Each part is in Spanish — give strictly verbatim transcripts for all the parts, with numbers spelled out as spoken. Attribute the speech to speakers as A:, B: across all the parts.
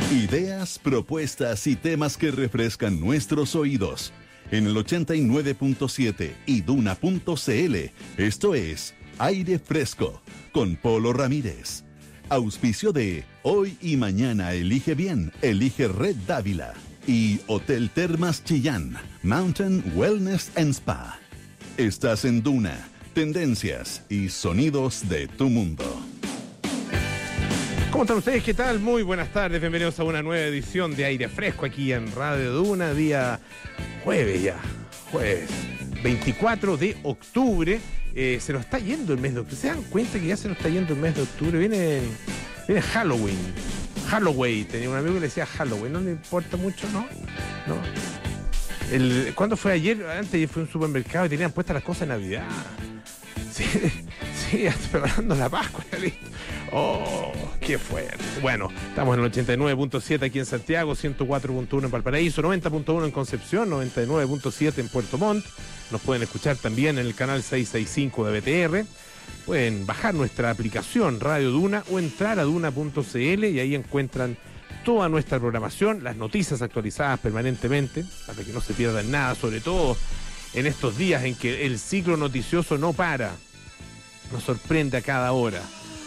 A: Ideas, propuestas y temas que refrescan nuestros oídos. En el ochenta y nueve punto siete y duna punto c l, esto es Aire Fresco, con Polo Ramírez. Auspicio de Hoy y Mañana Elige Bien, elige Red Dávila. Y Hotel Termas Chillán, Mountain Wellness and Spa. Estás en Duna, tendencias y sonidos de tu mundo.
B: ¿Cómo están ustedes? ¿Qué tal? Muy buenas tardes, bienvenidos a una nueva edición de Aire Fresco aquí en Radio Duna, día jueves ya, jueves veinticuatro de octubre. Eh, se nos está yendo el mes de octubre. ¿Se dan cuenta que ya se nos está yendo el mes de octubre? Viene, viene Halloween. Halloween, tenía un amigo que le decía Halloween, no le importa mucho, ¿no? ¿No? El, ¿Cuándo fue ayer? Antes fue a un supermercado y tenían puestas las cosas de Navidad. Sí, sí, ya estoy preparando la Pascua, ya listo. Oh, qué fuerte. Bueno, estamos en el ochenta y nueve punto siete aquí en Santiago, ciento cuatro punto uno en Valparaíso, noventa punto uno en Concepción, noventa y nueve punto siete en Puerto Montt. Nos pueden escuchar también en el canal seiscientos sesenta y cinco de B T R. Pueden bajar nuestra aplicación Radio Duna o entrar a duna punto c l y ahí encuentran toda nuestra programación, las noticias actualizadas permanentemente, para que no se pierdan nada, sobre todo en estos días en que el ciclo noticioso no para, nos sorprende a cada hora.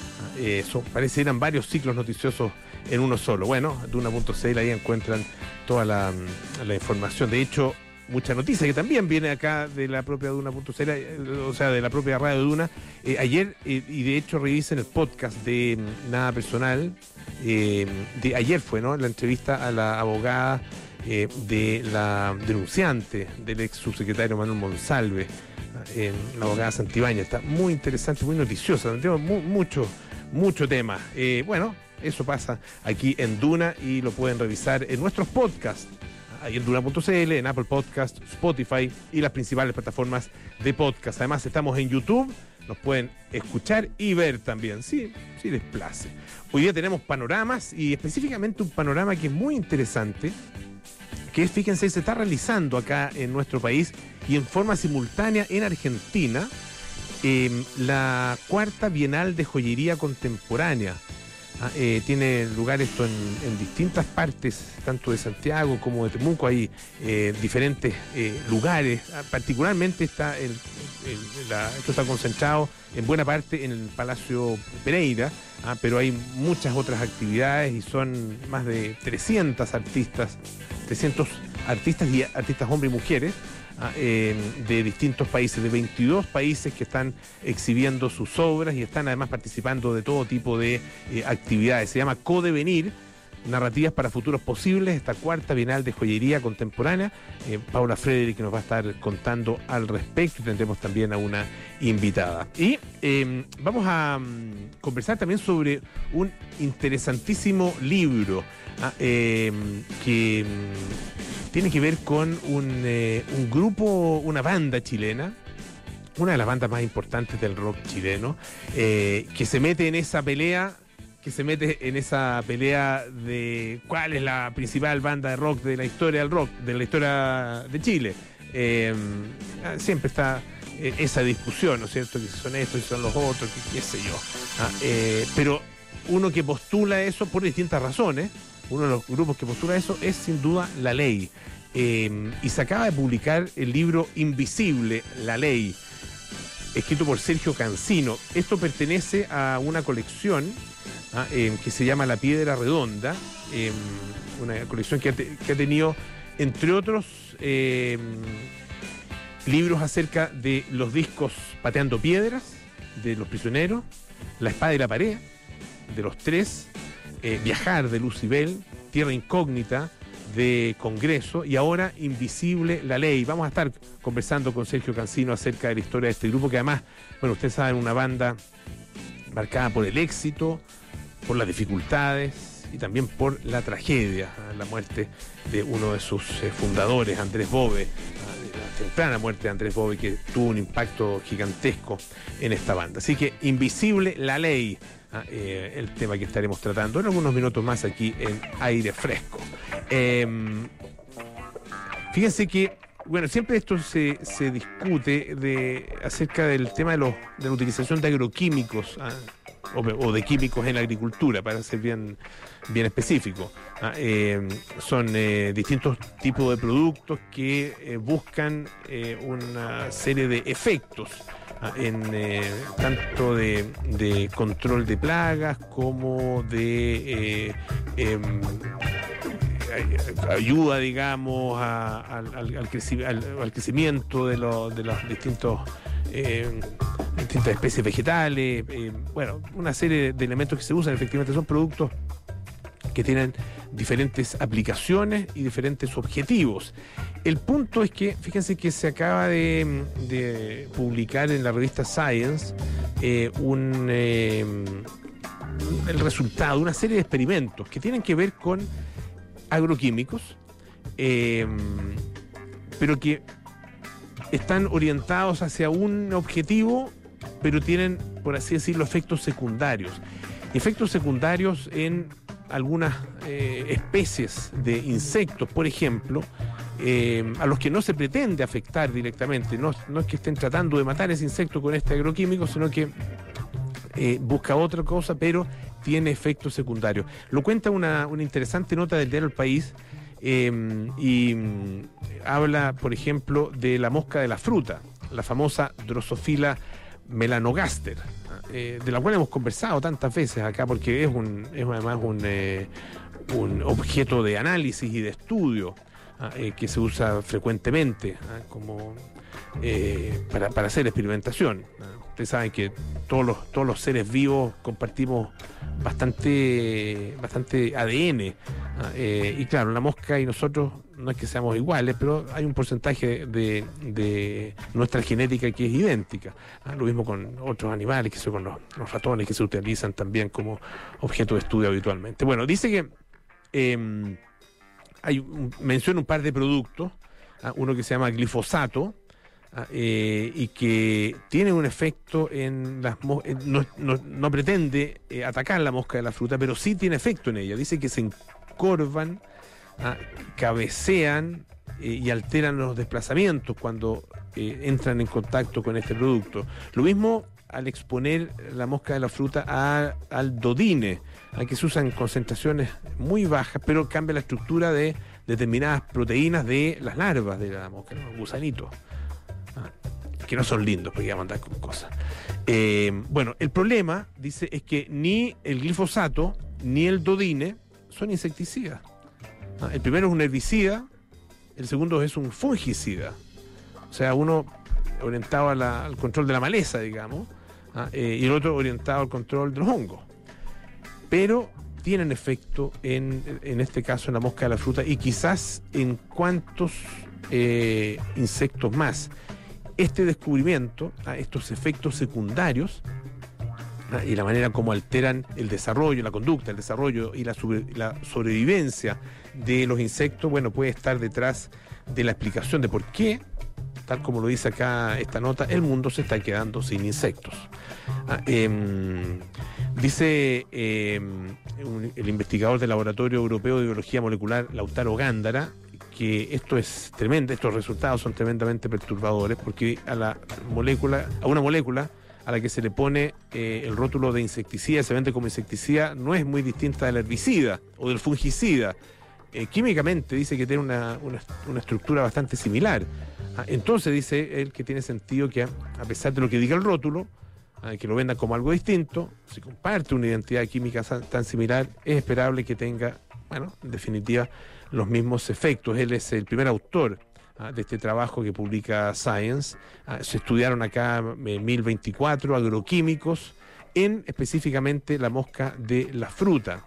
B: Eh, son, parece que eran varios ciclos noticiosos en uno solo. Bueno, duna punto c l ahí encuentran toda la, la información. De hecho, mucha noticia que también viene acá de la propia duna punto c l, o sea, de la propia Radio Duna. Eh, ayer, eh, y de hecho revisen el podcast de Nada Personal, eh, de ayer fue, ¿no? La entrevista a la abogada eh, de la denunciante del ex subsecretario Manuel Monsalve, eh, la abogada Santibáñez. Está muy interesante, muy noticiosa, tenemos mu- mucho, mucho tema. Eh, bueno, eso pasa aquí en Duna y lo pueden revisar en nuestros podcasts, ahí en duna punto c l, en Apple Podcast, Spotify y las principales plataformas de podcast. Además estamos en YouTube, nos pueden escuchar y ver también, sí, sí les place. Hoy día tenemos panoramas y específicamente un panorama que es muy interesante, que es, fíjense, se está realizando acá en nuestro país y en forma simultánea en Argentina, eh, la cuarta Bienal de Joyería Contemporánea. Ah, eh, tiene lugar esto en, en distintas partes, tanto de Santiago como de Temuco. Hay eh, diferentes eh, lugares. Ah, particularmente está el, el, la, esto está concentrado en buena parte en el Palacio Pereira, ah, pero hay muchas otras actividades y son más de trescientos artistas, trescientos artistas y artistas hombres y mujeres, Eh, de distintos países, de veintidós países que están exhibiendo sus obras y están además participando de todo tipo de eh, actividades. Se llama Codevenir, Narrativas para Futuros Posibles, esta cuarta Bienal de Joyería Contemporánea. eh, Paula Frederick nos va a estar contando al respecto y tendremos también a una invitada. Y eh, vamos a um, conversar también sobre un interesantísimo libro ah, eh, que um, tiene que ver con un, eh, un grupo, una banda chilena, una de las bandas más importantes del rock chileno, eh, que se mete en esa pelea, que se mete en esa pelea de cuál es la principal banda de rock de la historia del rock, de la historia de Chile. Eh, siempre está eh, esa discusión, ¿no es cierto? Que si son estos, si son los otros, que qué sé yo. Ah, eh, pero uno que postula eso por distintas razones, uno de los grupos que postula eso es sin duda La Ley. Eh, y se acaba de publicar el libro Invisible, La Ley, escrito por Sergio Cancino. Esto pertenece a una colección ah, eh, que se llama La Piedra Redonda, eh, una colección que ha, te, que ha tenido, entre otros, eh, libros acerca de los discos Pateando Piedras, de Los Prisioneros, La Espada y la Pared, de Los Tres, eh, Viajar, de Lucibel, Tierra Incógnita, de Congreso, y ahora Invisible, La Ley. Vamos a estar conversando con Sergio Cancino acerca de la historia de este grupo, que además, bueno, ustedes saben, una banda marcada por el éxito, por las dificultades y también por la tragedia, la muerte de uno de sus eh, fundadores, Andrés Bove, la temprana muerte de Andrés Bove, que tuvo un impacto gigantesco en esta banda. Así que Invisible, La Ley, ah, eh, el tema que estaremos tratando en algunos minutos más aquí en Aire Fresco. Eh, fíjense que, bueno, siempre esto se, se discute de, acerca del tema de, los, de la utilización de agroquímicos, ah, o, o de químicos en la agricultura, para ser bien, bien específico. Ah, eh, son eh, distintos tipos de productos que eh, buscan eh, una serie de efectos ah, en eh, tanto de, de control de plagas como de eh, eh, ayuda, digamos, a, al, al, al, creci- al, al crecimiento de, lo, de los distintos eh, distintas especies vegetales, eh, bueno, una serie de elementos que se usan. Efectivamente son productos que tienen diferentes aplicaciones y diferentes objetivos. El punto es que, fíjense que se acaba de, de publicar en la revista Science eh, un eh, el resultado de una serie de experimentos que tienen que ver con agroquímicos, eh, pero que están orientados hacia un objetivo, pero tienen, por así decirlo, efectos secundarios. Efectos secundarios en algunas eh, especies de insectos, por ejemplo, eh, a los que no se pretende afectar directamente. No, no es que estén tratando de matar ese insecto con este agroquímico, sino que eh, busca otra cosa, pero tiene efectos secundarios. Lo cuenta una, una interesante nota del diario El País, eh, y mm, habla, por ejemplo, de la mosca de la fruta, la famosa Drosophila melanogaster, eh, de la cual hemos conversado tantas veces acá, porque es, un, es además un, eh, un objeto de análisis y de estudio eh, que se usa frecuentemente eh, como eh, para, para hacer experimentación. Ustedes saben que todos los, todos los seres vivos compartimos bastante, bastante A D N. Eh, y claro, la mosca y nosotros no es que seamos iguales, pero hay un porcentaje de, de nuestra genética que es idéntica. Ah, lo mismo con otros animales, que son con los, los ratones, que se utilizan también como objeto de estudio habitualmente. Bueno, dice que eh, hay un, menciona un par de productos, ah, uno que se llama glifosato, Ah, eh, y que tiene un efecto en las moscas, no, no, no pretende eh, atacar la mosca de la fruta, pero sí tiene efecto en ella. Dice que se encorvan, ah, cabecean eh, y alteran los desplazamientos cuando eh, entran en contacto con este producto. Lo mismo al exponer la mosca de la fruta a, al dodine, a que se usan concentraciones muy bajas, pero cambia la estructura de determinadas proteínas de las larvas de la mosca, ¿no? Los gusanitos. Que no son lindos porque van a andar con cosas. Eh, bueno, el problema, dice, es que ni el glifosato ni el dodine son insecticidas. ¿Ah? El primero es un herbicida, el segundo es un fungicida. O sea, uno orientado a la, al control de la maleza, digamos, ¿ah? eh, y el otro orientado al control de los hongos. Pero tienen efecto en, en este caso en la mosca de la fruta y quizás en cuantos eh, insectos más. Este descubrimiento, ¿ah? estos efectos secundarios, ¿ah? y la manera como alteran el desarrollo, la conducta, el desarrollo y la, sobre, la sobrevivencia de los insectos, bueno, puede estar detrás de la explicación de por qué, tal como lo dice acá esta nota, el mundo se está quedando sin insectos. Ah, eh, dice eh, un, el investigador del Laboratorio Europeo de Biología Molecular, Lautaro Gándara, que esto es tremendo, estos resultados son tremendamente perturbadores, porque a la molécula, a una molécula a la que se le pone eh, el rótulo de insecticida, se vende como insecticida, no es muy distinta del herbicida o del fungicida. Eh, químicamente dice que tiene una, una, una estructura bastante similar. Ah, entonces dice él que tiene sentido que, a, a pesar de lo que diga el rótulo, ah, que lo vendan como algo distinto, si comparte una identidad química tan similar, es esperable que tenga, bueno, en definitiva, los mismos efectos. Él es el primer autor ah, de este trabajo que publica Science. Ah, se estudiaron acá eh, mil veinticuatro agroquímicos en específicamente la mosca de la fruta.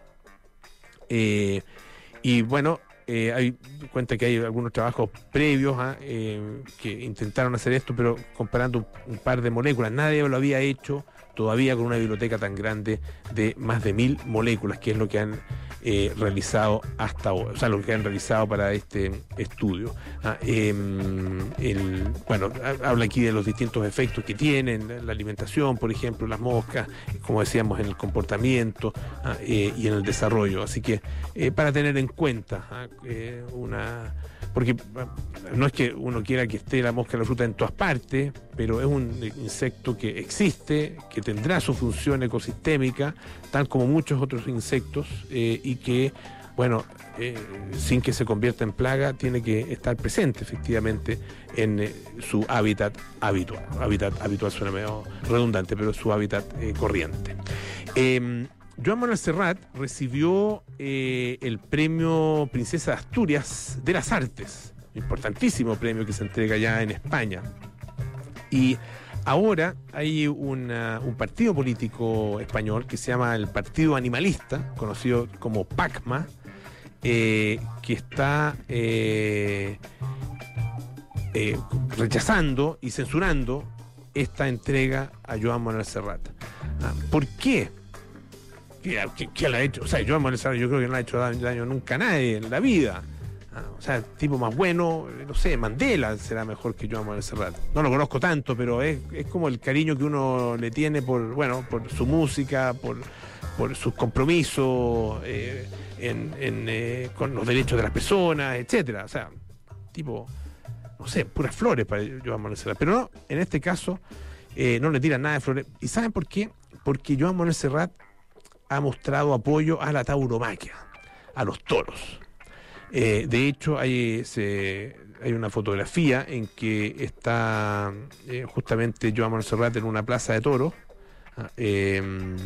B: Eh, y bueno, eh, hay cuenta que hay algunos trabajos previos ah, eh, que intentaron hacer esto, pero comparando un, un par de moléculas. Nadie lo había hecho todavía con una biblioteca tan grande de más de mil moléculas, que es lo que han eh, realizado hasta ahora, o sea, lo que han realizado para este estudio. Ah, eh, el, bueno, habla aquí de los distintos efectos que tienen, la alimentación, por ejemplo, las moscas, como decíamos, en el comportamiento ah, eh, y en el desarrollo. Así que, eh, para tener en cuenta ah, eh, una... Porque no es que uno quiera que esté la mosca y la fruta en todas partes, pero es un insecto que existe, que tendrá su función ecosistémica, tal como muchos otros insectos, eh, y que, bueno, eh, sin que se convierta en plaga, tiene que estar presente efectivamente en eh, su hábitat habitual. Hábitat habitual suena medio redundante, pero su hábitat eh, corriente. Eh, Joan Manuel Serrat recibió eh, el premio Princesa de Asturias de las Artes, importantísimo premio que se entrega allá en España. Y ahora hay una, un partido político español que se llama el Partido Animalista, conocido como PACMA, eh, que está eh, eh, rechazando y censurando esta entrega a Joan Manuel Serrat. Ah, ¿por qué? ¿Qué, qué le ha hecho? O sea, Joan Manuel Serrat yo creo que no le ha hecho daño, daño nunca a nadie en la vida. Ah, o sea, el tipo más bueno, no sé, Mandela será mejor que Joan Manuel Serrat. No lo conozco tanto, pero es, es como el cariño que uno le tiene por, bueno, por su música, por, por sus compromisos eh, en, en, eh, con los derechos de las personas, etcétera. O sea, tipo, no sé, puras flores para Joan Manuel Serrat. Pero no, en este caso, eh, no le tiran nada de flores. ¿Y saben por qué? Porque Joan Manuel Serrat ha mostrado apoyo a la tauromaquia, a los toros. Eh, de hecho, hay, se, hay una fotografía en que está eh, justamente Joan Manuel Serrat en una plaza de toros, eh,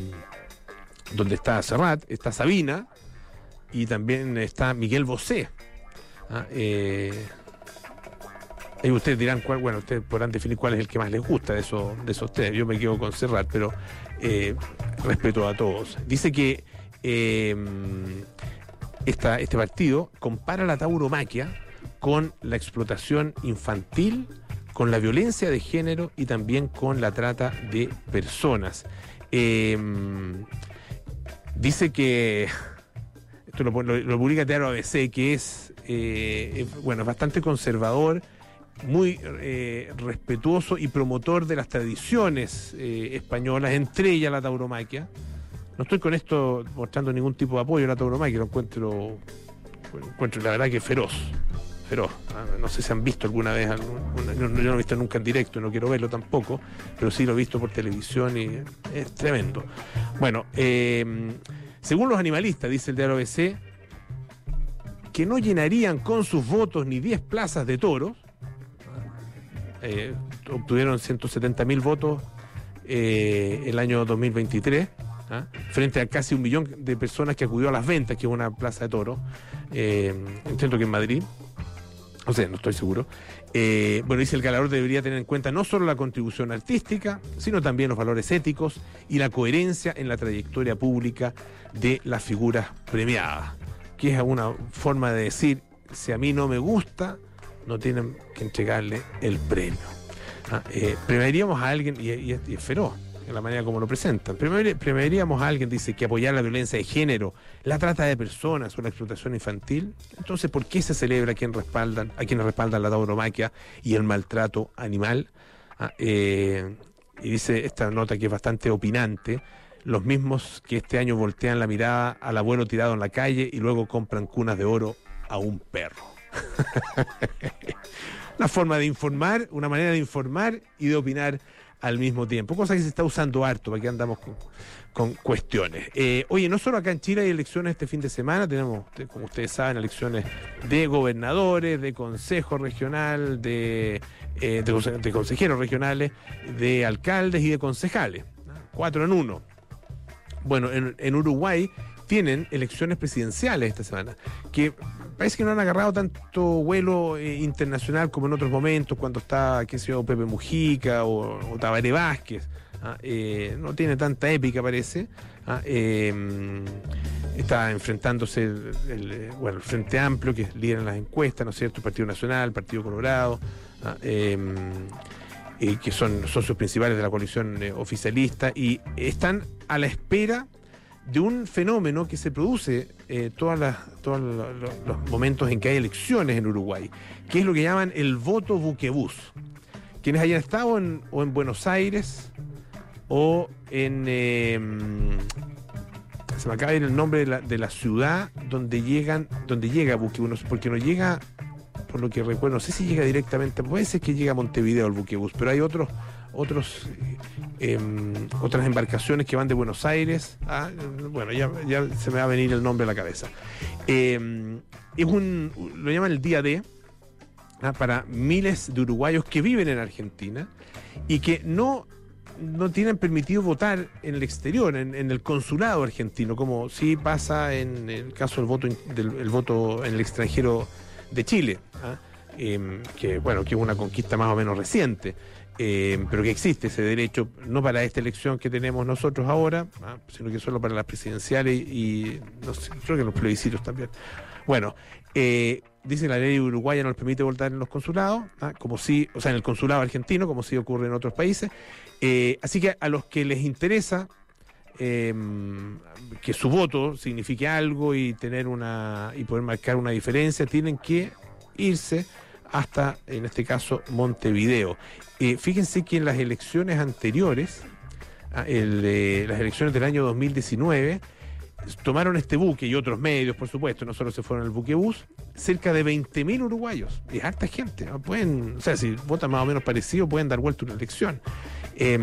B: donde está Serrat, está Sabina y también está Miguel Bosé. Eh, Ahí ustedes dirán cuál, bueno, ustedes podrán definir cuál es el que más les gusta de esos, de esos tres. Yo me quedo con Serrat, pero eh, respeto a todos. Dice que eh, esta, este partido compara la tauromaquia con la explotación infantil, con la violencia de género y también con la trata de personas. Eh, dice que, esto lo, lo, lo publica Diario A B C, que es, eh, bueno, es bastante conservador, muy eh, respetuoso y promotor de las tradiciones eh, españolas, entre ellas la tauromaquia. No estoy con esto mostrando ningún tipo de apoyo a la tauromaquia, lo encuentro, lo encuentro la verdad que feroz, feroz. No sé si han visto alguna vez, alguna, yo no lo he visto nunca en directo y no quiero verlo tampoco, pero sí lo he visto por televisión y es tremendo. Bueno, eh, según los animalistas, dice el diario A B C, que no llenarían con sus votos ni diez plazas de toros. Eh, obtuvieron ciento setenta mil votos eh, el año dos mil veintitrés, ¿ah? frente a casi un millón de personas que acudió a Las Ventas, que es una plaza de toros, eh, entiendo que en Madrid, o sea, no estoy seguro. Eh, bueno, dice el ganador debería tener en cuenta no solo la contribución artística, sino también los valores éticos y la coherencia en la trayectoria pública de las figuras premiadas, que es una forma de decir, si a mí no me gusta, no tienen que entregarle el premio. Ah, eh, premiaríamos a alguien, y, y, y es feroz en la manera como lo presentan, premiaríamos a alguien, dice, que apoyar la violencia de género, la trata de personas o la explotación infantil. Entonces, ¿por qué se celebra a, quien respaldan, a quienes respaldan la tauromaquia y el maltrato animal? Ah, eh, y dice esta nota que es bastante opinante, los mismos que este año voltean la mirada al abuelo tirado en la calle y luego compran cunas de oro a un perro. Una forma de informar, una manera de informar y de opinar al mismo tiempo, cosa que se está usando harto, para que andamos con, con cuestiones. Eh, oye, no solo acá en Chile hay elecciones este fin de semana, tenemos, como ustedes saben, elecciones de gobernadores, de consejo regional, de, eh, de, de consejeros regionales, de alcaldes y de concejales, ¿no? Cuatro en uno. Bueno, en, en Uruguay tienen elecciones presidenciales esta semana, que parece que no han agarrado tanto vuelo eh, internacional como en otros momentos, cuando está, qué sé yo, Pepe Mujica o, o Tabaré Vázquez. ¿Ah? Eh, no tiene tanta épica, parece. ¿Ah? Eh, está enfrentándose el, el, bueno, el Frente Amplio, que lidera las encuestas, ¿no es cierto? El Partido Nacional, el Partido Colorado, ¿ah? eh, eh, que son socios principales de la coalición eh, oficialista, y están a la espera de un fenómeno que se produce eh, todas las, todos los, los momentos en que hay elecciones en Uruguay, que es lo que llaman el voto buquebús. Quienes hayan estado en, o en Buenos Aires o en... Eh, se me acaba de ir el nombre de la, de la ciudad donde llegan, donde llega buquebús, porque no llega, por lo que recuerdo, no sé si llega directamente, puede ser que llega a Montevideo el buquebús, pero hay otros, otros, eh, otras embarcaciones que van de Buenos Aires a, bueno, ya, ya se me va a venir el nombre a la cabeza. Eh, es un, lo llaman el día D, ¿ah? Para miles de uruguayos que viven en Argentina y que no no tienen permitido votar en el exterior, en, en el consulado argentino, como sí pasa en el caso del voto del el voto en el extranjero de Chile, ¿ah? eh, que bueno, que es una conquista más o menos reciente, eh, pero que existe ese derecho, no para esta elección que tenemos nosotros ahora, ¿ah? Sino que solo para las presidenciales y, y no sé, creo que los plebiscitos también. Bueno, eh, dice la ley uruguaya no les permite votar en los consulados, ¿ah? Como si, o sea, en el consulado argentino, como sí ocurre en otros países. Eh, así que a los que les interesa eh, que su voto signifique algo y tener una y poder marcar una diferencia, tienen que irse hasta, en este caso, Montevideo. Eh, fíjense que en las elecciones anteriores, el, eh, las elecciones del año dos mil diecinueve, tomaron este buque y otros medios, por supuesto, no solo se fueron al buquebús, cerca de veinte mil uruguayos. Es harta gente, ¿no? Pueden, o sea, si votan más o menos parecido, pueden dar vuelta una elección. Eh,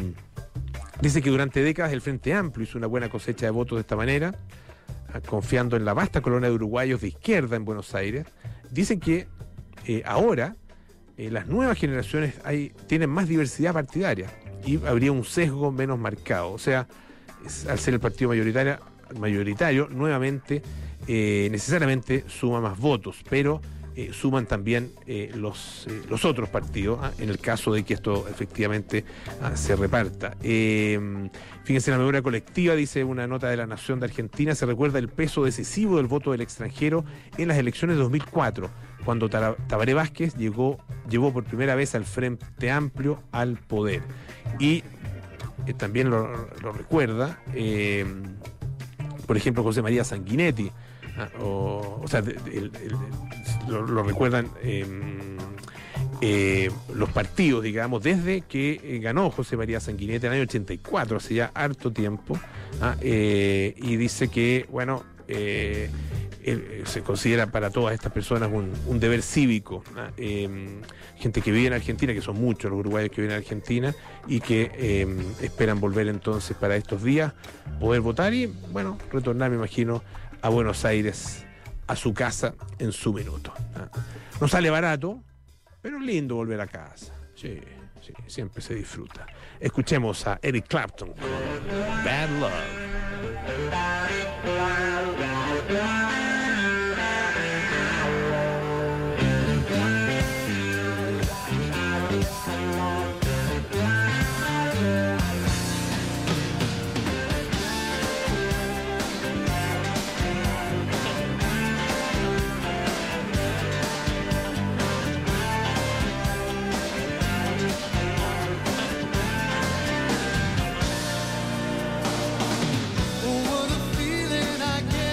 B: dice que durante décadas el Frente Amplio hizo una buena cosecha de votos de esta manera, confiando en la vasta colonia de uruguayos de izquierda en Buenos Aires. Dicen que eh, ahora eh, las nuevas generaciones hay, tienen más diversidad partidaria y habría un sesgo menos marcado. O sea, es, al ser el partido mayoritario, mayoritario nuevamente, eh, necesariamente suma más votos, pero eh, suman también eh, los, eh, los otros partidos, ¿ah? En el caso de que esto efectivamente ¿ah? se reparta. Eh, fíjense, en la memoria colectiva, dice una nota de La Nación de Argentina, se recuerda el peso decisivo del voto del extranjero en las elecciones de dos mil cuatro, cuando Tabaré Vázquez llegó, llevó por primera vez al Frente Amplio al poder. Y eh, también lo, lo recuerda, eh, por ejemplo, José María Sanguinetti, ¿ah? o, o sea, de, de, el, el, lo, lo recuerdan eh, eh, los partidos, digamos, desde que eh, ganó José María Sanguinetti en el año ochenta y cuatro, hace ya harto tiempo, ¿ah? eh, y dice que, bueno, eh, eh, se considera para todas estas personas un, un deber cívico, ¿ah? eh, gente que vive en Argentina, que son muchos los uruguayos que viven en Argentina y que eh, esperan volver entonces para estos días, poder votar y, bueno, retornar, me imagino, a Buenos Aires, a su casa en su minuto, ¿ah? No sale barato, pero es lindo volver a casa. Sí, sí, siempre se disfruta. Escuchemos a Eric Clapton con Bad Love.
C: Oh, what a feeling I get.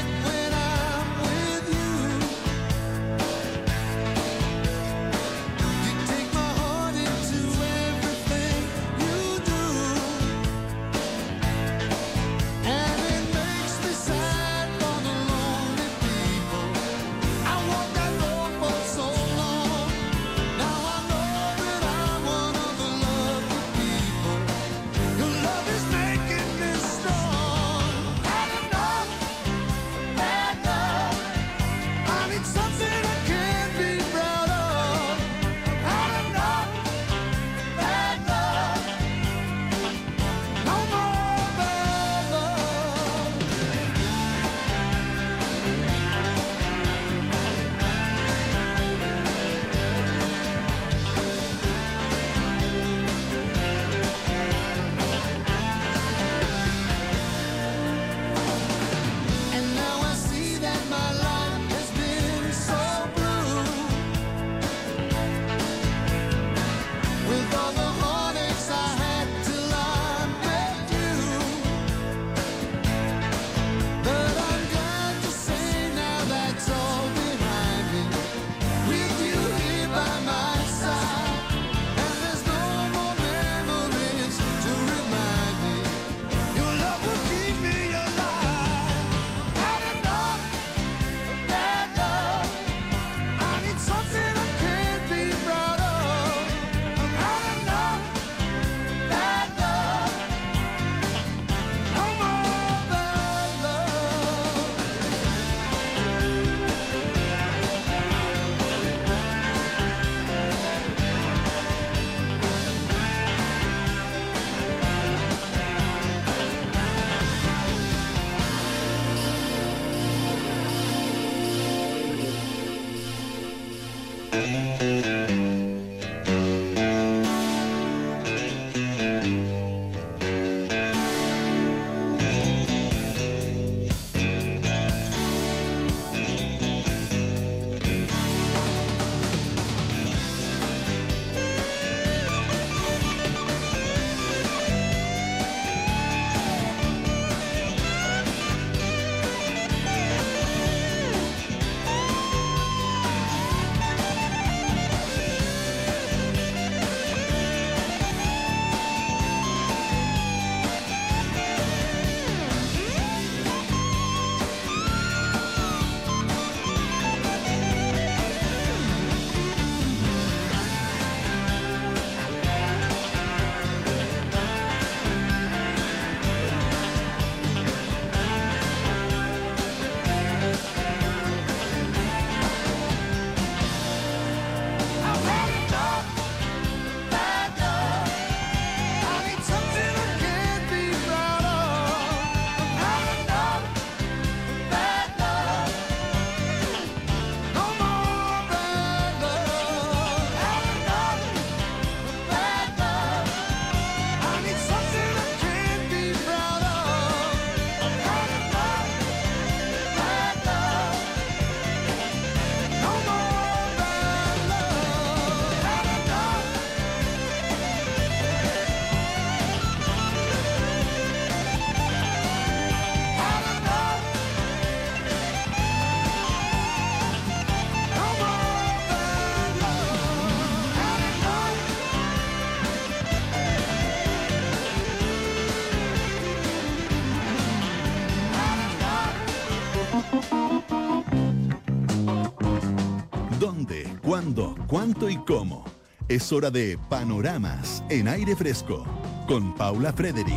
A: ¿Dónde, cuándo, cuánto y cómo? Es hora de Panoramas en Aire Fresco con Paula Frederick.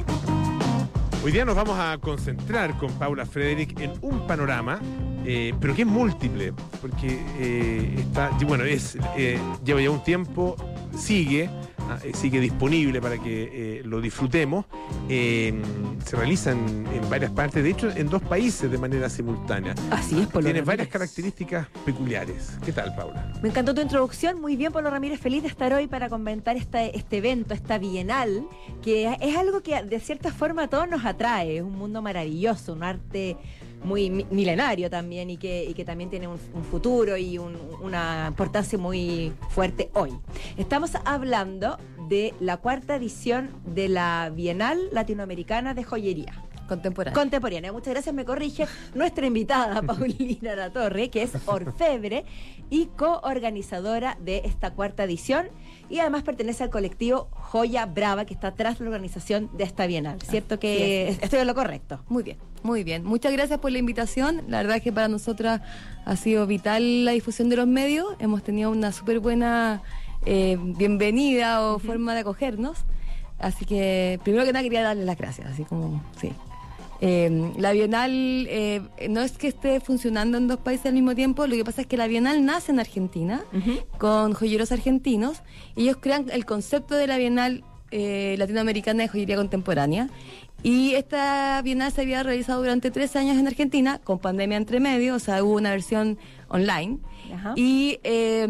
B: Hoy día nos vamos a concentrar con Paula Frederick en un panorama, eh, pero que es múltiple, porque eh, está, bueno, es eh, lleva ya un tiempo, sigue, eh, sigue disponible para que eh, lo disfrutemos. Eh, se realiza en, en varias partes, de hecho en dos países de manera simultánea.
C: Así es, Polo
B: Tiene
C: Ramírez.
B: varias características peculiares. ¿Qué tal, Paula?
C: Me encantó tu introducción, muy bien, Polo Ramírez, feliz de estar hoy para comentar este, este evento, esta bienal, que es algo que de cierta forma a todos nos atrae, es un mundo maravilloso, un arte muy mi- milenario también y que, y que también tiene un, un futuro y un- una importancia muy fuerte hoy. Estamos hablando de la cuarta edición de la Bienal Latinoamericana de Joyería
D: Contemporánea.
C: Contemporánea. Muchas gracias, me corrige nuestra invitada Paulina Latorre, que es orfebre y coorganizadora de esta cuarta edición y además pertenece al colectivo Joya Brava, que está atrás de la organización de esta Bienal. ¿Cierto que
D: Así es.
C: estoy en lo correcto?
D: Muy bien, muy bien. Muchas gracias por la invitación. La verdad es que para nosotras ha sido vital la difusión de los medios. Hemos tenido una súper buena eh, bienvenida o uh-huh. forma de acogernos. Así que, primero que nada, quería darles las gracias. Así como, sí. Eh, la Bienal eh, no es que esté funcionando en dos países al mismo tiempo, lo que pasa es que la Bienal nace en Argentina, uh-huh. con joyeros argentinos. Ellos crean el concepto de la Bienal eh, Latinoamericana de Joyería Contemporánea, y esta Bienal se había realizado durante tres años en Argentina, con pandemia entre medio, o sea, hubo una versión online. Uh-huh. Y eh,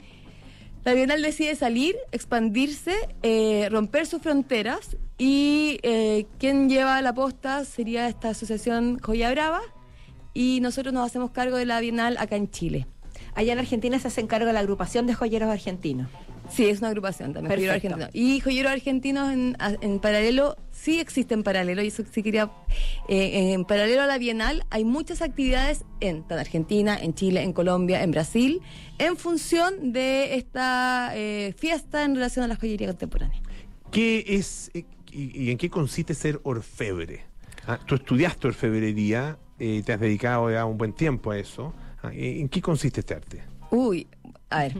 D: la Bienal decide salir, expandirse, eh, romper sus fronteras, y eh, quien lleva la posta sería esta asociación Joya Brava, y nosotros nos hacemos cargo de la Bienal acá en Chile.
C: Allá en Argentina se hacen cargo de la agrupación de joyeros argentinos.
D: Sí, es una agrupación también, joyeros
C: Perfecto.
D: argentinos. Y joyeros argentinos en, en paralelo, sí existen en paralelo, y eso sí quería, eh, en paralelo a la Bienal hay muchas actividades en, en Argentina, en Chile, en Colombia, en Brasil, en función de esta eh, fiesta en relación a la joyería contemporánea.
B: ¿Qué es eh, y, y en qué consiste ser orfebre? ¿Ah? Tú estudiaste orfebrería, eh, te has dedicado ya un buen tiempo a eso. ¿Ah? ¿En qué consiste este arte?
D: Uy, a ver.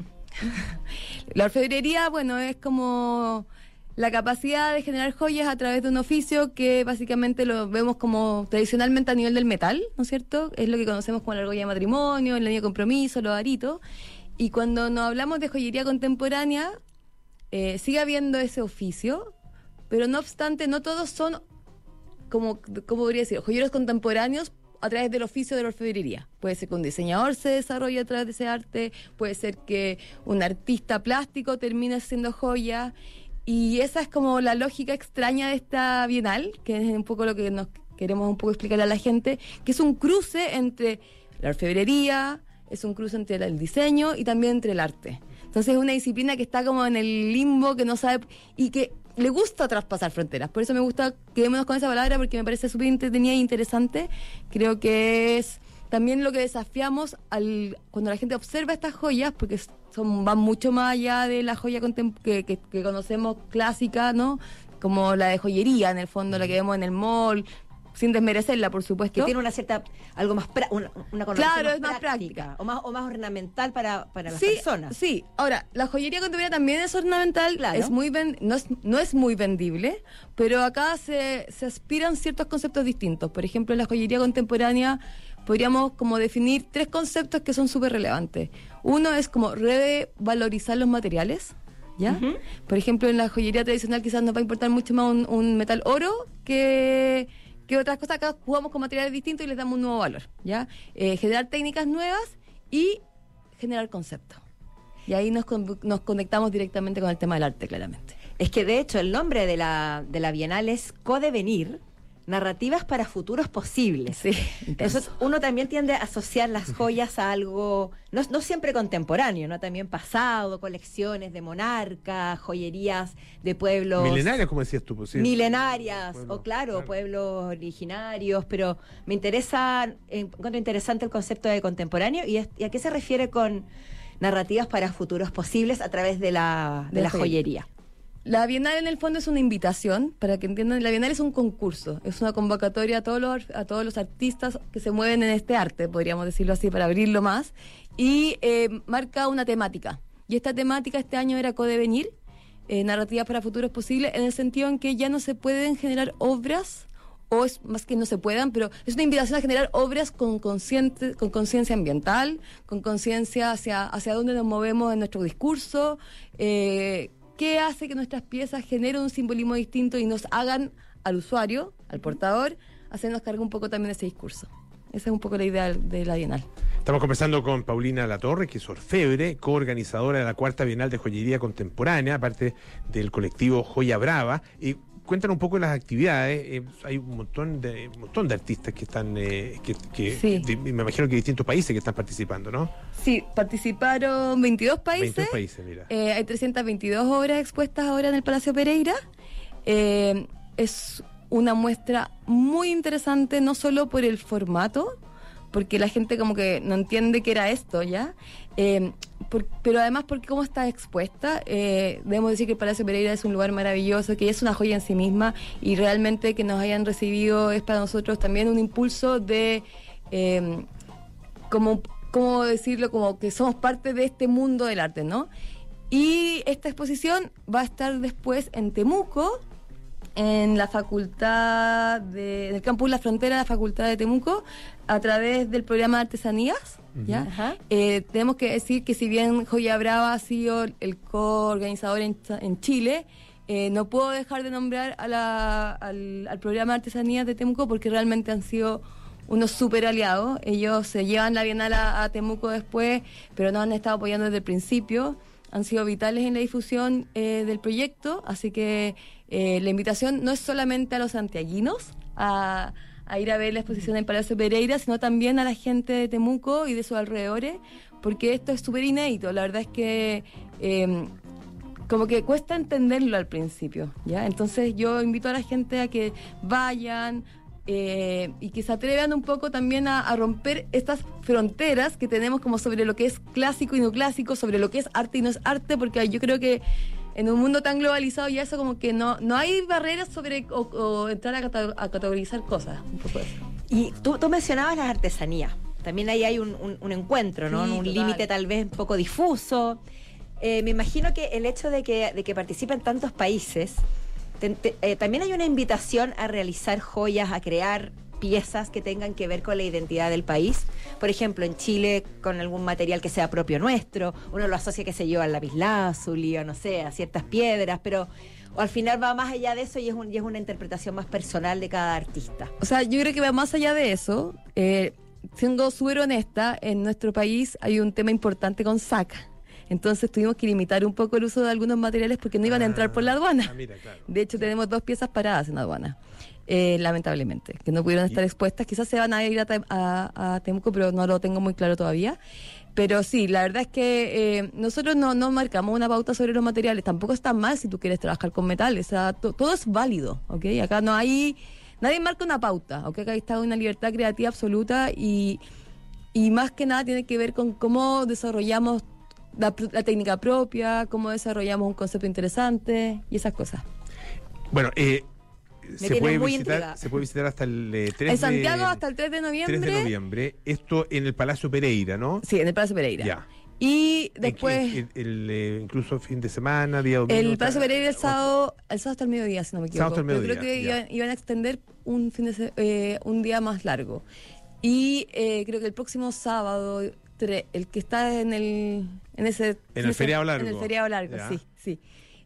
D: La orfebrería, bueno, es como la capacidad de generar joyas a través de un oficio que básicamente lo vemos como tradicionalmente a nivel del metal, ¿no es cierto? Es lo que conocemos como la argolla de matrimonio, el anillo de compromiso, los aritos. Y cuando nos hablamos de joyería contemporánea, eh, sigue habiendo ese oficio, pero no obstante, no todos son, como, ¿cómo podría decir? Joyeros contemporáneos a través del oficio de la orfebrería. Puede ser que un diseñador se desarrolle a través de ese arte, puede ser que un artista plástico termine haciendo joya, y esa es como la lógica extraña de esta Bienal, que es un poco lo que nos queremos un poco explicar a la gente, que es un cruce entre la orfebrería, es un cruce entre el diseño y también entre el arte. Entonces es una disciplina que está como en el limbo, que no sabe, y que le gusta traspasar fronteras. Por eso me gusta, quedémonos con esa palabra, porque me parece súper entretenida e interesante. Creo que es también lo que desafiamos al cuando la gente observa estas joyas, porque son van mucho más allá de la joya contem- que, que, que conocemos clásica, ¿no? Como la de joyería, en el fondo, la que vemos en el mall, sin desmerecerla, por supuesto.
C: Que tiene una cierta, algo más, pra, una, una connotación
D: Claro,
C: más
D: es más
C: práctica,
D: práctica.
C: O más, o más ornamental para, para las
D: Sí,
C: personas.
D: sí. Ahora, la joyería contemporánea también es ornamental,
C: Claro.
D: es muy ven- no, es, no es muy vendible, pero acá se, se aspiran ciertos conceptos distintos. Por ejemplo, en la joyería contemporánea podríamos como definir tres conceptos que son súper relevantes. Uno es como revalorizar los materiales, ¿ya? Uh-huh. Por ejemplo, en la joyería tradicional quizás nos va a importar mucho más un, un metal oro que... que otras cosas. Acá jugamos con materiales distintos y les damos un nuevo valor, ¿ya? Eh, generar técnicas nuevas y generar conceptos. Y ahí nos, con, nos conectamos directamente con el tema del arte, claramente.
C: Es que de hecho el nombre de la, de la Bienal es Codevenir, narrativas para futuros posibles.
D: Sí,
C: entonces uno también tiende a asociar las joyas a algo, no, no siempre contemporáneo, ¿no? También pasado, colecciones de monarcas, joyerías de pueblos...
B: Milenarias, como decías tú, pues, sí.
C: Milenarias,
B: Pueblo,
C: o claro,
B: claro,
C: pueblos originarios, pero me interesa, encuentro interesante el concepto de contemporáneo, y, es, y a qué se refiere con narrativas para futuros posibles a través de la, de, de la joyería.
D: La Bienal en el fondo es una invitación, para que entiendan, la Bienal es un concurso, es una convocatoria a todos los, a todos los artistas que se mueven en este arte, podríamos decirlo así, para abrirlo más, y eh, marca una temática. Y esta temática este año era Codevenir, eh, narrativas para futuros posibles, en el sentido en que ya no se pueden generar obras, o es más que no se puedan, pero es una invitación a generar obras con consciente, con conciencia ambiental, con conciencia hacia, hacia dónde nos movemos en nuestro discurso, eh, qué hace que nuestras piezas generen un simbolismo distinto y nos hagan al usuario, al portador, hacernos cargo un poco también de ese discurso. Esa es un poco la idea de la Bienal.
B: Estamos conversando con Paulina Latorre, que es orfebre, coorganizadora de la Cuarta Bienal de Joyería Contemporánea, aparte del colectivo Joya Brava. Y cuéntanos un poco las actividades. Eh, hay un montón de un montón de artistas que están, eh, que, que
D: sí.
B: de, me imagino que distintos países que están participando, ¿no?
D: Sí, participaron veintidós países.
B: veintidós países, mira.
D: Eh, hay trescientas veintidós obras expuestas ahora en el Palacio Pereira. Eh, es una muestra muy interesante, no solo por el formato, porque la gente como que no entiende qué era esto, ¿ya? Eh, por, pero además porque cómo está expuesta, eh, debemos decir que el Palacio Pereira es un lugar maravilloso, que es una joya en sí misma, y realmente que nos hayan recibido es para nosotros también un impulso de, eh, como, ¿cómo decirlo? Como que somos parte de este mundo del arte, ¿no? Y esta exposición va a estar después en Temuco, en la facultad de, en el campus La Frontera de la Facultad de Temuco, a través del programa de artesanías, uh-huh. ¿ya? Ajá. Eh, tenemos que decir que si bien Joya Brava ha sido el coorganizador en, en Chile, eh, no puedo dejar de nombrar a la, al, al programa de artesanías de Temuco, porque realmente han sido unos super aliados. Ellos se llevan la Bienal a, a Temuco después, pero nos han estado apoyando desde el principio, han sido vitales en la difusión eh, del proyecto, así que eh, la invitación no es solamente a los santiaguinos a, a ir a ver la exposición en Palacio Pereira, sino también a la gente de Temuco y de sus alrededores, porque esto es súper inédito. La verdad es que eh, como que cuesta entenderlo al principio, ¿ya? Entonces yo invito a la gente a que vayan, Eh, y que se atrevan un poco también a, a romper estas fronteras que tenemos como sobre lo que es clásico y no clásico, sobre lo que es arte y no es arte, porque yo creo que en un mundo tan globalizado ya eso como que no no hay barreras sobre o, o entrar a, cata, a categorizar cosas, un poco eso.
C: Y tú, tú mencionabas las artesanías, también ahí hay un, un, un encuentro, ¿no? Sí, un límite tal vez un poco difuso. Eh, me imagino que el hecho de que, de que participen tantos países, Te, te, eh, también hay una invitación a realizar joyas, a crear piezas que tengan que ver con la identidad del país. Por ejemplo, en Chile, con algún material que sea propio nuestro, uno lo asocia, que se lleva al lapislázuli o no sé, a ciertas piedras, pero o al final va más allá de eso y es, un, y es una interpretación más personal de cada artista.
D: O sea, yo creo que va más allá de eso. Eh, siendo súper honesta, en nuestro país hay un tema importante con saca. Entonces tuvimos que limitar un poco el uso de algunos materiales porque no iban a entrar por la aduana.
B: Ah, mira, claro.
D: De hecho, tenemos dos piezas paradas en la aduana, eh, lamentablemente, que no pudieron estar expuestas. Quizás se van a ir a, a, a Temuco, pero no lo tengo muy claro todavía. Pero sí, la verdad es que eh, nosotros no, no marcamos una pauta sobre los materiales. Tampoco está mal si tú quieres trabajar con metales. O sea, to, todo es válido, ¿ok? Acá no hay... Nadie marca una pauta, ¿ok? Acá está una libertad creativa absoluta y, y más que nada tiene que ver con cómo desarrollamos La, la técnica propia, cómo desarrollamos un concepto interesante y esas cosas.
B: Bueno, eh, se puede, visitar,
C: intrigada.
B: se puede visitar hasta el eh, tres
D: en Santiago
B: de,
D: hasta el tres de noviembre.
B: tres de noviembre. Esto en el Palacio Pereira, ¿no?
D: Sí, en el Palacio Pereira.
B: Ya.
D: Y después...
B: El, el, el, eh, incluso fin de semana, día domingo.
D: El Palacio Pereira el sábado, el sábado hasta el mediodía, si no me equivoco.
B: Sábado hasta el mediodía,
D: Pero creo que iban, iban a extender un, fin de, eh, un día más largo. Y eh, creo que el próximo sábado... el que está en el en ese
B: en
D: en
B: el
D: ese,
B: feriado largo
D: en el feriado largo,
B: ya.
D: sí, sí.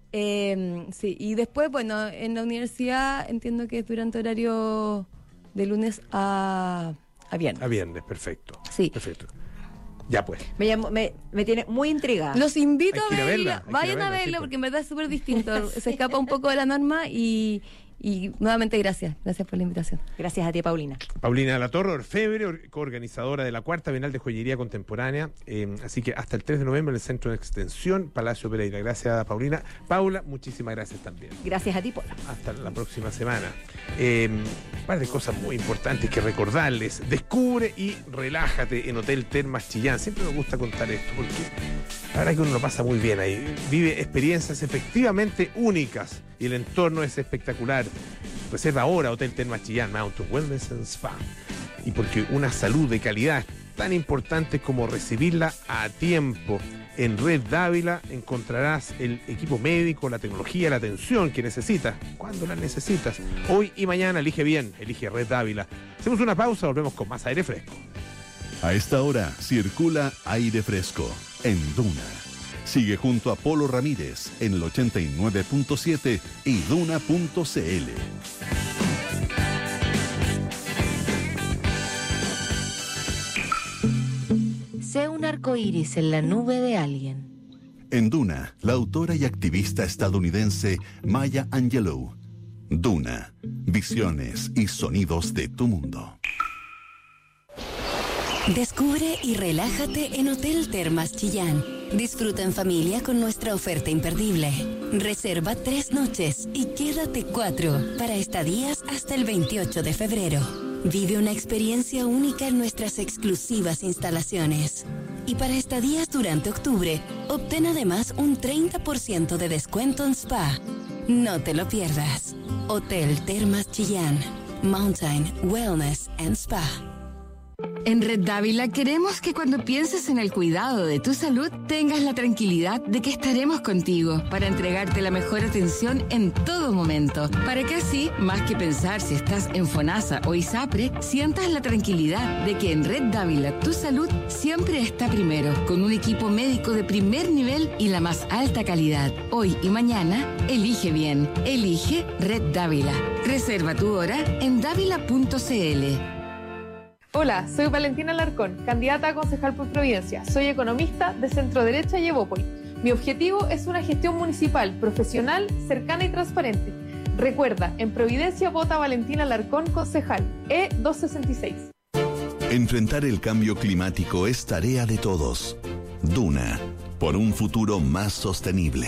D: Eh, sí, y después, bueno, en la universidad entiendo que es durante horario de lunes a, a viernes.
B: A viernes, perfecto.
D: Sí.
B: Perfecto. Ya pues.
C: Me, llamo, me, me tiene muy intrigada.
D: Los invito
B: Hay
D: a
B: que ir a
D: verla,
B: verla, hay que ir a
D: vayan
B: verla,
D: a verla
B: sí, pues.
D: porque en verdad es súper distinto, se escapa un poco de la norma y Y nuevamente gracias, gracias por la invitación.
C: Gracias a ti, Paulina.
B: Paulina Latorre, orfebre, coorganizadora de la Cuarta Bienal de Joyería Contemporánea. Eh, así que hasta el tres de noviembre en el Centro de Extensión, Palacio Pereira. Gracias, Paulina. Paula, muchísimas gracias también.
C: Gracias a ti, Paula.
B: Hasta la próxima semana. Eh, un par de cosas muy importantes que recordarles. Descubre y relájate en Hotel Termas Chillán. Siempre me gusta contar esto porque la verdad es que uno lo pasa muy bien ahí. Vive experiencias efectivamente únicas y el entorno es espectacular. Reserva ahora Hotel Termas Chillán, Mountain Wellness and Spa. Y porque una salud de calidad es tan importante como recibirla a tiempo. En Red Dávila encontrarás el equipo médico, la tecnología, la atención que necesitas, cuando la necesitas. Hoy y mañana elige bien, elige Red Dávila. Hacemos una pausa, volvemos con más aire fresco.
A: A esta hora circula aire fresco en Duna. Sigue junto a Polo Ramírez en el ochenta y nueve punto siete y duna punto cl.
E: Sé un arco iris en la nube de alguien.
A: En Duna, la autora y activista estadounidense Maya Angelou. Duna, visiones y sonidos de tu mundo.
F: Descubre y relájate en Hotel Termas Chillán. Disfruta en familia con nuestra oferta imperdible. Reserva tres noches y quédate cuatro para estadías hasta el veintiocho de febrero. Vive una experiencia única en nuestras exclusivas instalaciones. Y para estadías durante octubre, obtén además un treinta por ciento de descuento en spa. No te lo pierdas. Hotel Termas Chillán, Mountain Wellness and Spa.
G: En Red Dávila queremos que cuando pienses en el cuidado de tu salud tengas la tranquilidad de que estaremos contigo para entregarte la mejor atención en todo momento, para que así, más que pensar si estás en FONASA o ISAPRE, sientas la tranquilidad de que en Red Dávila tu salud siempre está primero, con un equipo médico de primer nivel y la más alta calidad. Hoy y mañana, elige bien, elige Red Dávila. Reserva tu hora en dávila punto cl.
H: Hola, soy Valentina Alarcón, candidata a concejal por Providencia. Soy economista de Centro Derecha y Evópoli. Mi objetivo es una gestión municipal profesional, cercana y transparente. Recuerda, en Providencia vota Valentina Alarcón, concejal, E doscientos sesenta y seis.
A: Enfrentar el cambio climático es tarea de todos. Duna, por un futuro más sostenible.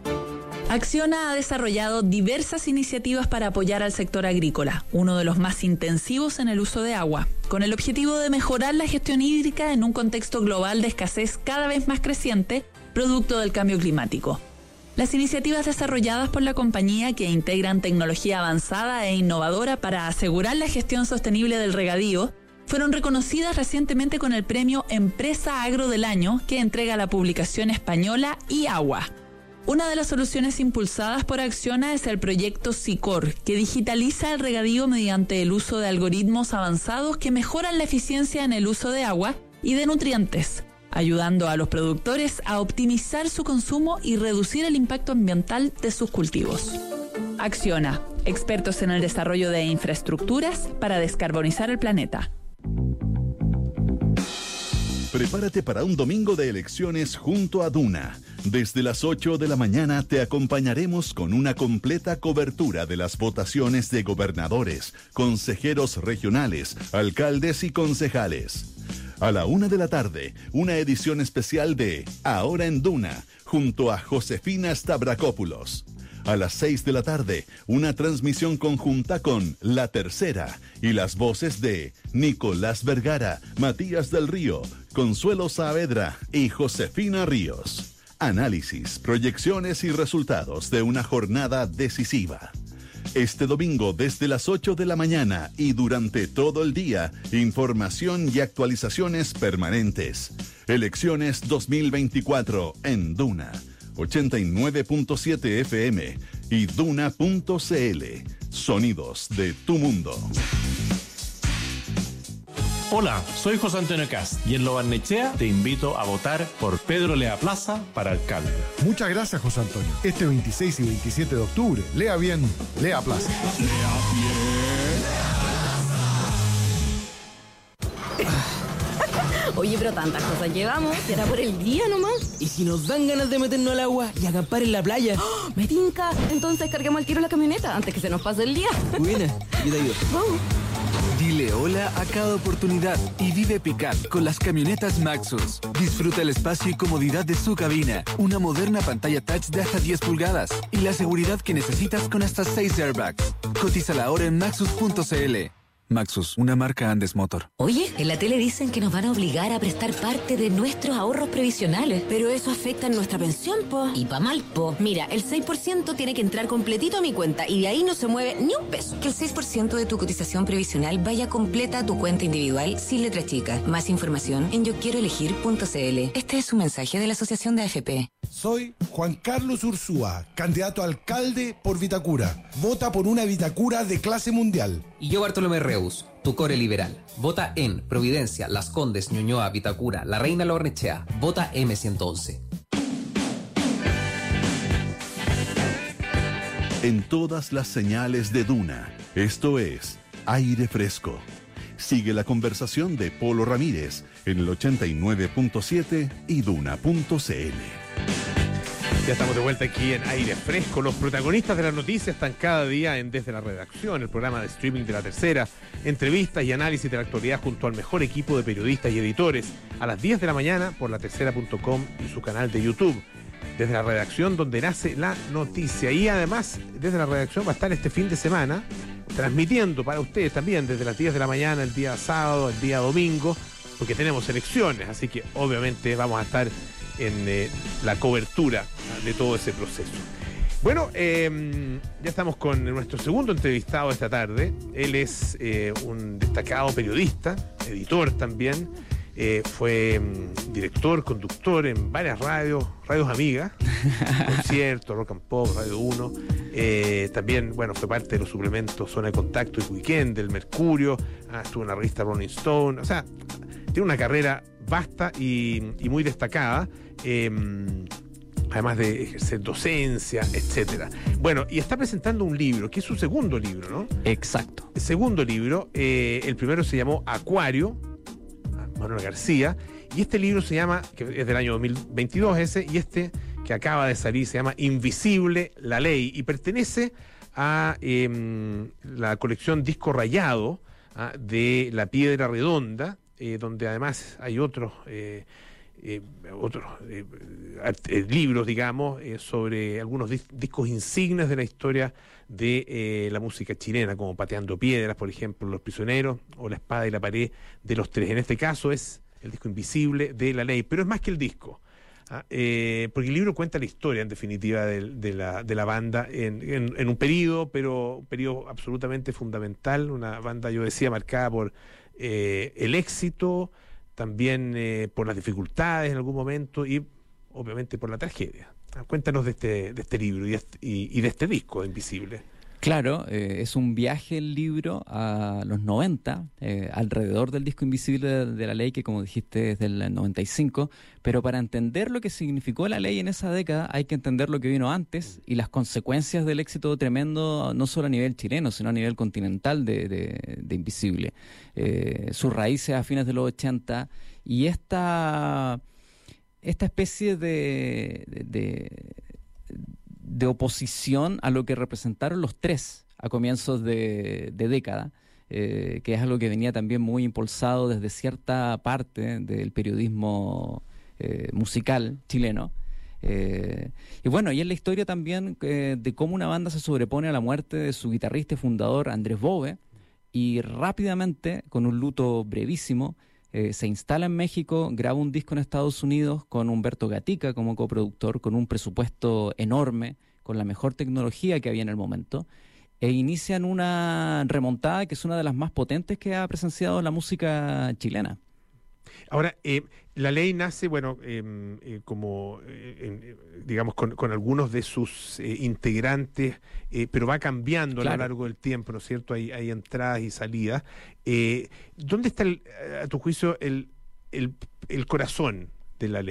I: Acciona ha desarrollado diversas iniciativas para apoyar al sector agrícola, uno de los más intensivos en el uso de agua, con el objetivo de mejorar la gestión hídrica en un contexto global de escasez cada vez más creciente, producto del cambio climático. Las iniciativas desarrolladas por la compañía, que integran tecnología avanzada e innovadora para asegurar la gestión sostenible del regadío, fueron reconocidas recientemente con el premio Empresa Agro del Año que entrega la publicación española iAgua. Una de las soluciones impulsadas por Acciona es el proyecto SICOR, que digitaliza el regadío mediante el uso de algoritmos avanzados que mejoran la eficiencia en el uso de agua y de nutrientes, ayudando a los productores a optimizar su consumo y reducir el impacto ambiental de sus cultivos. Acciona, expertos en el desarrollo de infraestructuras para descarbonizar el planeta.
A: Prepárate para un domingo de elecciones junto a Duna. Desde las ocho de la mañana te acompañaremos con una completa cobertura de las votaciones de gobernadores, consejeros regionales, alcaldes y concejales. A la una de la tarde, una edición especial de Ahora en Duna, junto a Josefina Stavrakopoulos. A las seis de la tarde, una transmisión conjunta con La Tercera y las voces de Nicolás Vergara, Matías del Río, Consuelo Saavedra y Josefina Ríos. Análisis, proyecciones y resultados de una jornada decisiva. Este domingo desde las ocho de la mañana y durante todo el día, información y actualizaciones permanentes. Elecciones dos mil veinticuatro en Duna. ochenta y nueve punto siete F M y duna punto cl. Sonidos de tu mundo.
J: Hola, soy José Antonio Cast y en Lo Barnechea te invito a votar por Pedro Lea Plaza para alcalde.
K: Muchas gracias, José Antonio. Este veintiséis y veintisiete de octubre, lea bien, Lea Plaza.
A: Lea bien.
L: Oye, pero tantas cosas llevamos, será por el día nomás.
M: ¿Y si nos dan ganas de meternos al agua y acampar en la playa?
L: ¡Oh, me tinca! Entonces carguemos al tiro la camioneta antes que se nos pase el día.
M: Buena, yo te ayudo.
L: Vamos.
N: Dile hola a cada oportunidad y vive Pickup con las camionetas Maxus. Disfruta el espacio y comodidad de su cabina, una moderna pantalla touch de hasta diez pulgadas y la seguridad que necesitas con hasta seis airbags. Cotízala ahora en maxus punto c l. Maxus, una marca Andes Motor.
O: Oye, en la tele dicen que nos van a obligar a prestar parte de nuestros ahorros previsionales. Pero eso afecta en nuestra pensión, po. Y pa' mal, po. Mira, el seis por ciento tiene que entrar completito a mi cuenta y de ahí no se mueve ni un peso. Que el seis por ciento de tu cotización previsional vaya completa a tu cuenta individual sin letra chica. Más información en yo quiero elegir punto c l. Este es un mensaje de la Asociación de A F P.
P: Soy Juan Carlos Ursúa, candidato a alcalde por Vitacura. Vota por una Vitacura de clase mundial.
Q: Y yo, Bartolomé Reus, tu core liberal. Vota en Providencia, Las Condes, Ñuñoa, Vitacura, La Reina, La Barnechea. Vota eme ciento once.
A: En todas las señales de Duna, esto es Aire Fresco. Sigue la conversación de Polo Ramírez en el ochenta y nueve punto siete y duna punto c l.
B: Ya estamos de vuelta aquí en Aire Fresco. Los protagonistas de las noticias están cada día en Desde la Redacción, el programa de streaming de La Tercera. Entrevistas y análisis de la actualidad junto al mejor equipo de periodistas y editores. A las diez de la mañana por la tercera punto com y su canal de YouTube. Desde la Redacción, donde nace la noticia. Y además, Desde la Redacción va a estar este fin de semana transmitiendo para ustedes también desde las diez de la mañana, el día sábado, el día domingo, porque tenemos elecciones. Así que obviamente vamos a estar en eh, la cobertura de todo ese proceso. Bueno, eh, ya estamos con nuestro segundo entrevistado esta tarde. Él es eh, un destacado periodista, editor también. Eh, fue um, director, conductor en varias radios, radios amigas, Concierto, Rock and Pop, Radio uno. Eh, también, bueno, fue parte de los suplementos Zona de Contacto y Weekend del Mercurio. Ah, estuvo en la revista Rolling Stone. O sea, tiene una carrera vasta y, y muy destacada. Eh, además de ejercer docencia, etcétera. Bueno, y está presentando un libro, que es su segundo libro, ¿no?
R: Exacto.
B: El segundo libro, eh, el primero se llamó Acuario, Manuel García, y este libro se llama, que es del año dos mil veintidós ese, y este que acaba de salir se llama Invisible, la Ley, y pertenece a eh, la colección Disco Rayado ah, de La Piedra Redonda, eh, donde además hay otros... Eh, Eh, otros eh, eh, libros, digamos, eh, sobre algunos dis- discos insignes de la historia de eh, la música chilena, como Pateando Piedras, por ejemplo, Los Prisioneros, o La Espada y la Pared de los Tres. En este caso es el disco Invisible de La Ley, pero es más que el disco, ¿ah? eh, porque el libro cuenta la historia, en definitiva, de, de, la, de la banda en, en, en un periodo, pero un periodo absolutamente fundamental, una banda, yo decía, marcada por eh, el éxito, también eh, por las dificultades en algún momento y obviamente por la tragedia. Cuéntanos de este, de este libro y, este, y, y de este disco, Invisible.
R: Claro, eh, es un viaje el libro a los noventa, eh, alrededor del disco Invisible de, de La Ley, que como dijiste es del noventa y cinco, pero para entender lo que significó La Ley en esa década hay que entender lo que vino antes y las consecuencias del éxito tremendo, no solo a nivel chileno, sino a nivel continental de, de, de Invisible. Eh, sus raíces a fines de los ochenta y esta, esta especie de... de, de de oposición a lo que representaron los Tres a comienzos de, de década, eh, que es algo que venía también muy impulsado desde cierta parte del periodismo eh, musical chileno. Eh, y bueno, y es la historia también eh, de cómo una banda se sobrepone a la muerte de su guitarrista y fundador Andrés Bove, y rápidamente, con un luto brevísimo, Eh, se instala en México, graba un disco en Estados Unidos con Humberto Gatica como coproductor, con un presupuesto enorme, con la mejor tecnología que había en el momento, e inician una remontada que es una de las más potentes que ha presenciado la música chilena.
B: Ahora, eh, La Ley nace, bueno, eh, eh, como, eh, eh, digamos, con, con algunos de sus eh, integrantes, eh, pero va cambiando claro. a lo largo del tiempo, ¿no es cierto? Hay, hay entradas y salidas. Eh, ¿Dónde está, el, a tu juicio, el, el, el corazón de La Ley?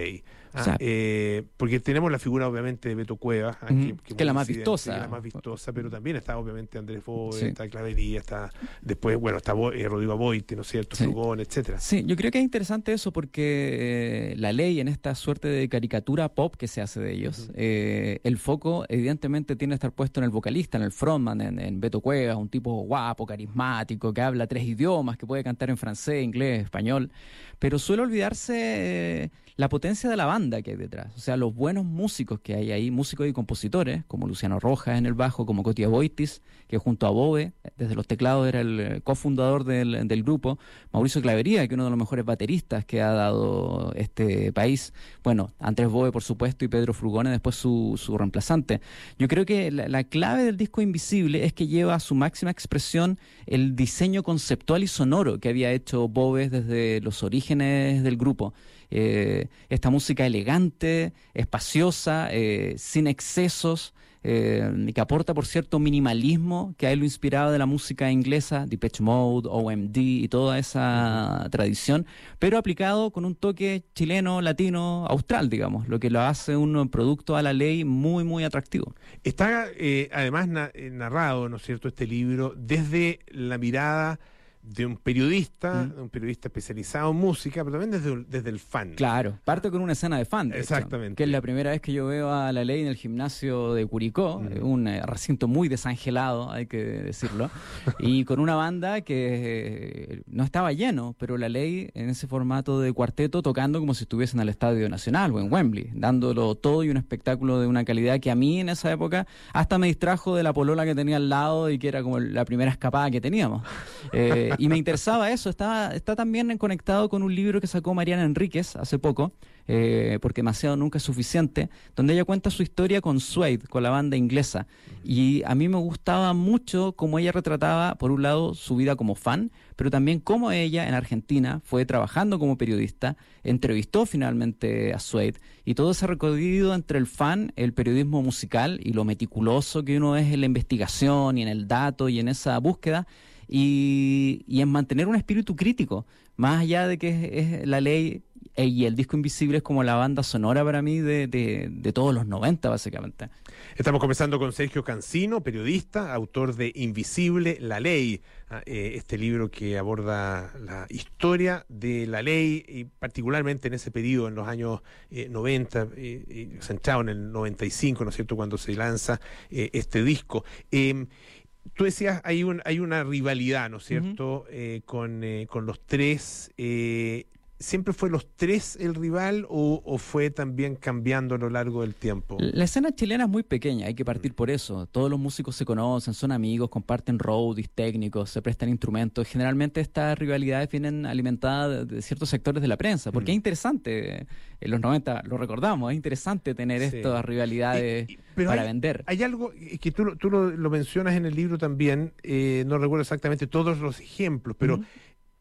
B: Ah,
R: o sea,
B: eh, porque tenemos la figura obviamente de Beto Cuevas, ah,
R: uh-huh,
B: que, que,
R: que es la más
B: incidente,
R: vistosa.
B: Que es la más vistosa, pero también está obviamente Andrés Bove,
R: sí.
B: está Clavería, está después, bueno, está Bo, eh, Rodrigo Aboite, ¿no es cierto?
R: Sí.
B: Frugón, etcétera.
R: Sí, yo creo que es interesante eso porque eh, la ley en esta suerte de caricatura pop que se hace de ellos, uh-huh. eh, el foco evidentemente tiene que estar puesto en el vocalista, en el frontman, en, en Beto Cuevas, un tipo guapo, carismático, que habla tres idiomas, que puede cantar en francés, inglés, español, pero suele olvidarse eh, la potencia de la banda que hay detrás, o sea, los buenos músicos que hay ahí, músicos y compositores, como Luciano Rojas en el bajo, como Coti Aboitis, que junto a Bove, desde los teclados era el cofundador del, del grupo, Mauricio Clavería, que es uno de los mejores bateristas que ha dado este país, bueno, Andrés Bove, por supuesto, y Pedro Frugone, después su, su reemplazante. Yo creo que la, la clave del disco Invisible es que lleva a su máxima expresión el diseño conceptual y sonoro que había hecho Bove desde los orígenes del grupo. Eh, esta música elegante, espaciosa, eh, sin excesos, eh, que aporta, por cierto, minimalismo que a él lo inspiraba de la música inglesa, Depeche Mode, O M D y toda esa tradición, pero aplicado con un toque chileno, latino, austral, digamos, lo que lo hace un producto a la ley muy, muy atractivo.
B: Está eh, además na- narrado, ¿no es cierto?, este libro desde la mirada de un periodista, mm. un periodista especializado en música, pero también desde, desde el fan.
R: Claro, parte con una escena de fan, de
B: exactamente,
R: hecho, que es la primera vez que yo veo a La Ley en el gimnasio de Curicó, mm. un eh, recinto muy desangelado, hay que decirlo, y con una banda que eh, no estaba lleno, pero La Ley en ese formato de cuarteto tocando como si estuviesen al Estadio Nacional o en Wembley, dándolo todo y un espectáculo de una calidad que a mí en esa época hasta me distrajo de la polola que tenía al lado y que era como la primera escapada que teníamos. Eh, y me interesaba eso, está, está también conectado con un libro que sacó Mariana Enríquez hace poco, eh, porque demasiado nunca es suficiente, donde ella cuenta su historia con Suede, con la banda inglesa, y a mí me gustaba mucho cómo ella retrataba, por un lado, su vida como fan, pero también cómo ella en Argentina fue trabajando como periodista, entrevistó finalmente a Suede, y todo ese recorrido entre el fan, el periodismo musical y lo meticuloso que uno es en la investigación y en el dato y en esa búsqueda, Y, y en mantener un espíritu crítico, más allá de que es, es La Ley y el disco Invisible es como la banda sonora para mí de, de, de todos los noventa, básicamente.
B: Estamos conversando con Sergio Cancino, periodista, autor de Invisible, La Ley, eh, este libro que aborda la historia de la ley, y particularmente en ese periodo, en los años eh, noventa, eh, eh, centrado en el noventa y cinco, ¿no es cierto?, cuando se lanza eh, este disco. Eh, Tú decías, hay un hay una rivalidad, ¿no es cierto?, uh-huh. eh, con, eh, con los tres. Eh, ¿Siempre fue los tres el rival o, o fue también cambiando a lo largo del tiempo?
R: La escena chilena es muy pequeña, hay que partir por eso. Todos los músicos se conocen, son amigos, comparten roadies técnicos, se prestan instrumentos. Generalmente estas rivalidades vienen alimentadas de, de ciertos sectores de la prensa, porque mm. es interesante, en los noventa lo recordamos, es interesante tener sí. estas rivalidades y, y, para
B: hay,
R: vender.
B: Hay algo que tú, tú lo, lo mencionas en el libro también, eh, no recuerdo exactamente todos los ejemplos, pero... Mm.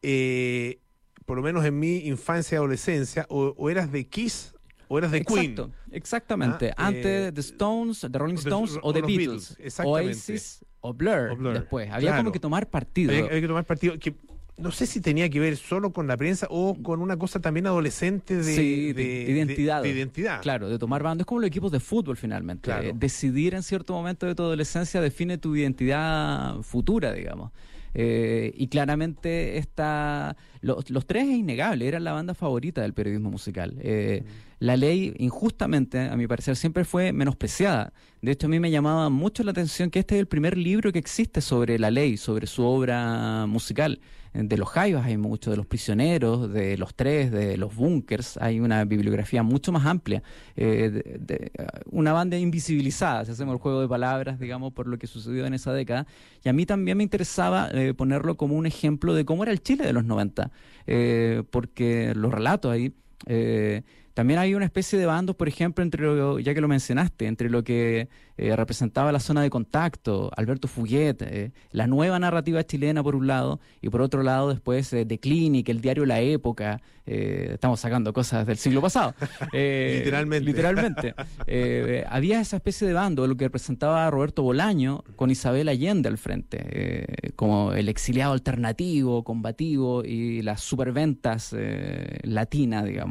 B: Eh, por lo menos en mi infancia y adolescencia, o, o eras de Kiss o eras de
R: Exacto,
B: Queen.
R: Exactamente. Ah, Antes eh, The Stones, The Rolling Stones o, o The Beatles. Beatles
B: Oasis
R: o Blur, o Blur después. Había claro. como que tomar partido.
B: Había, había que tomar partido. Que no sé si tenía que ver solo con la prensa o con una cosa también adolescente de,
R: sí, de,
B: de,
R: de, identidad.
B: De, de identidad.
R: Claro, de tomar bando. Es como los equipos de fútbol finalmente.
B: Claro.
R: Eh, decidir en cierto momento de tu adolescencia define tu identidad futura, digamos. Eh, y claramente esta, los, los tres es innegable, eran la banda favorita del periodismo musical. Eh, mm. La Ley, injustamente, a mi parecer, siempre fue menospreciada. De hecho, a mí me llamaba mucho la atención que este es el primer libro que existe sobre La Ley, sobre su obra musical. De los Jaivas hay mucho, de los Prisioneros, de los Tres, de los Bunkers, hay una bibliografía mucho más amplia. Eh, de, de, una banda invisibilizada, si hacemos el juego de palabras, digamos, por lo que sucedió en esa década. Y a mí también me interesaba eh, ponerlo como un ejemplo de cómo era el Chile de los noventa, eh, porque los relatos ahí... Eh, También hay una especie de bandos, por ejemplo, entre lo, ya que lo mencionaste, entre lo que eh, representaba la zona de contacto, Alberto Fuguet, eh, la nueva narrativa chilena por un lado, y por otro lado después eh, The Clinic, el diario La Época, eh, estamos sacando cosas del siglo pasado. Eh,
B: literalmente.
R: Literalmente. Eh, había esa especie de bando, lo que representaba a Roberto Bolaño con Isabel Allende al frente, eh, como el exiliado alternativo, combativo y las superventas eh, latinas, digamos.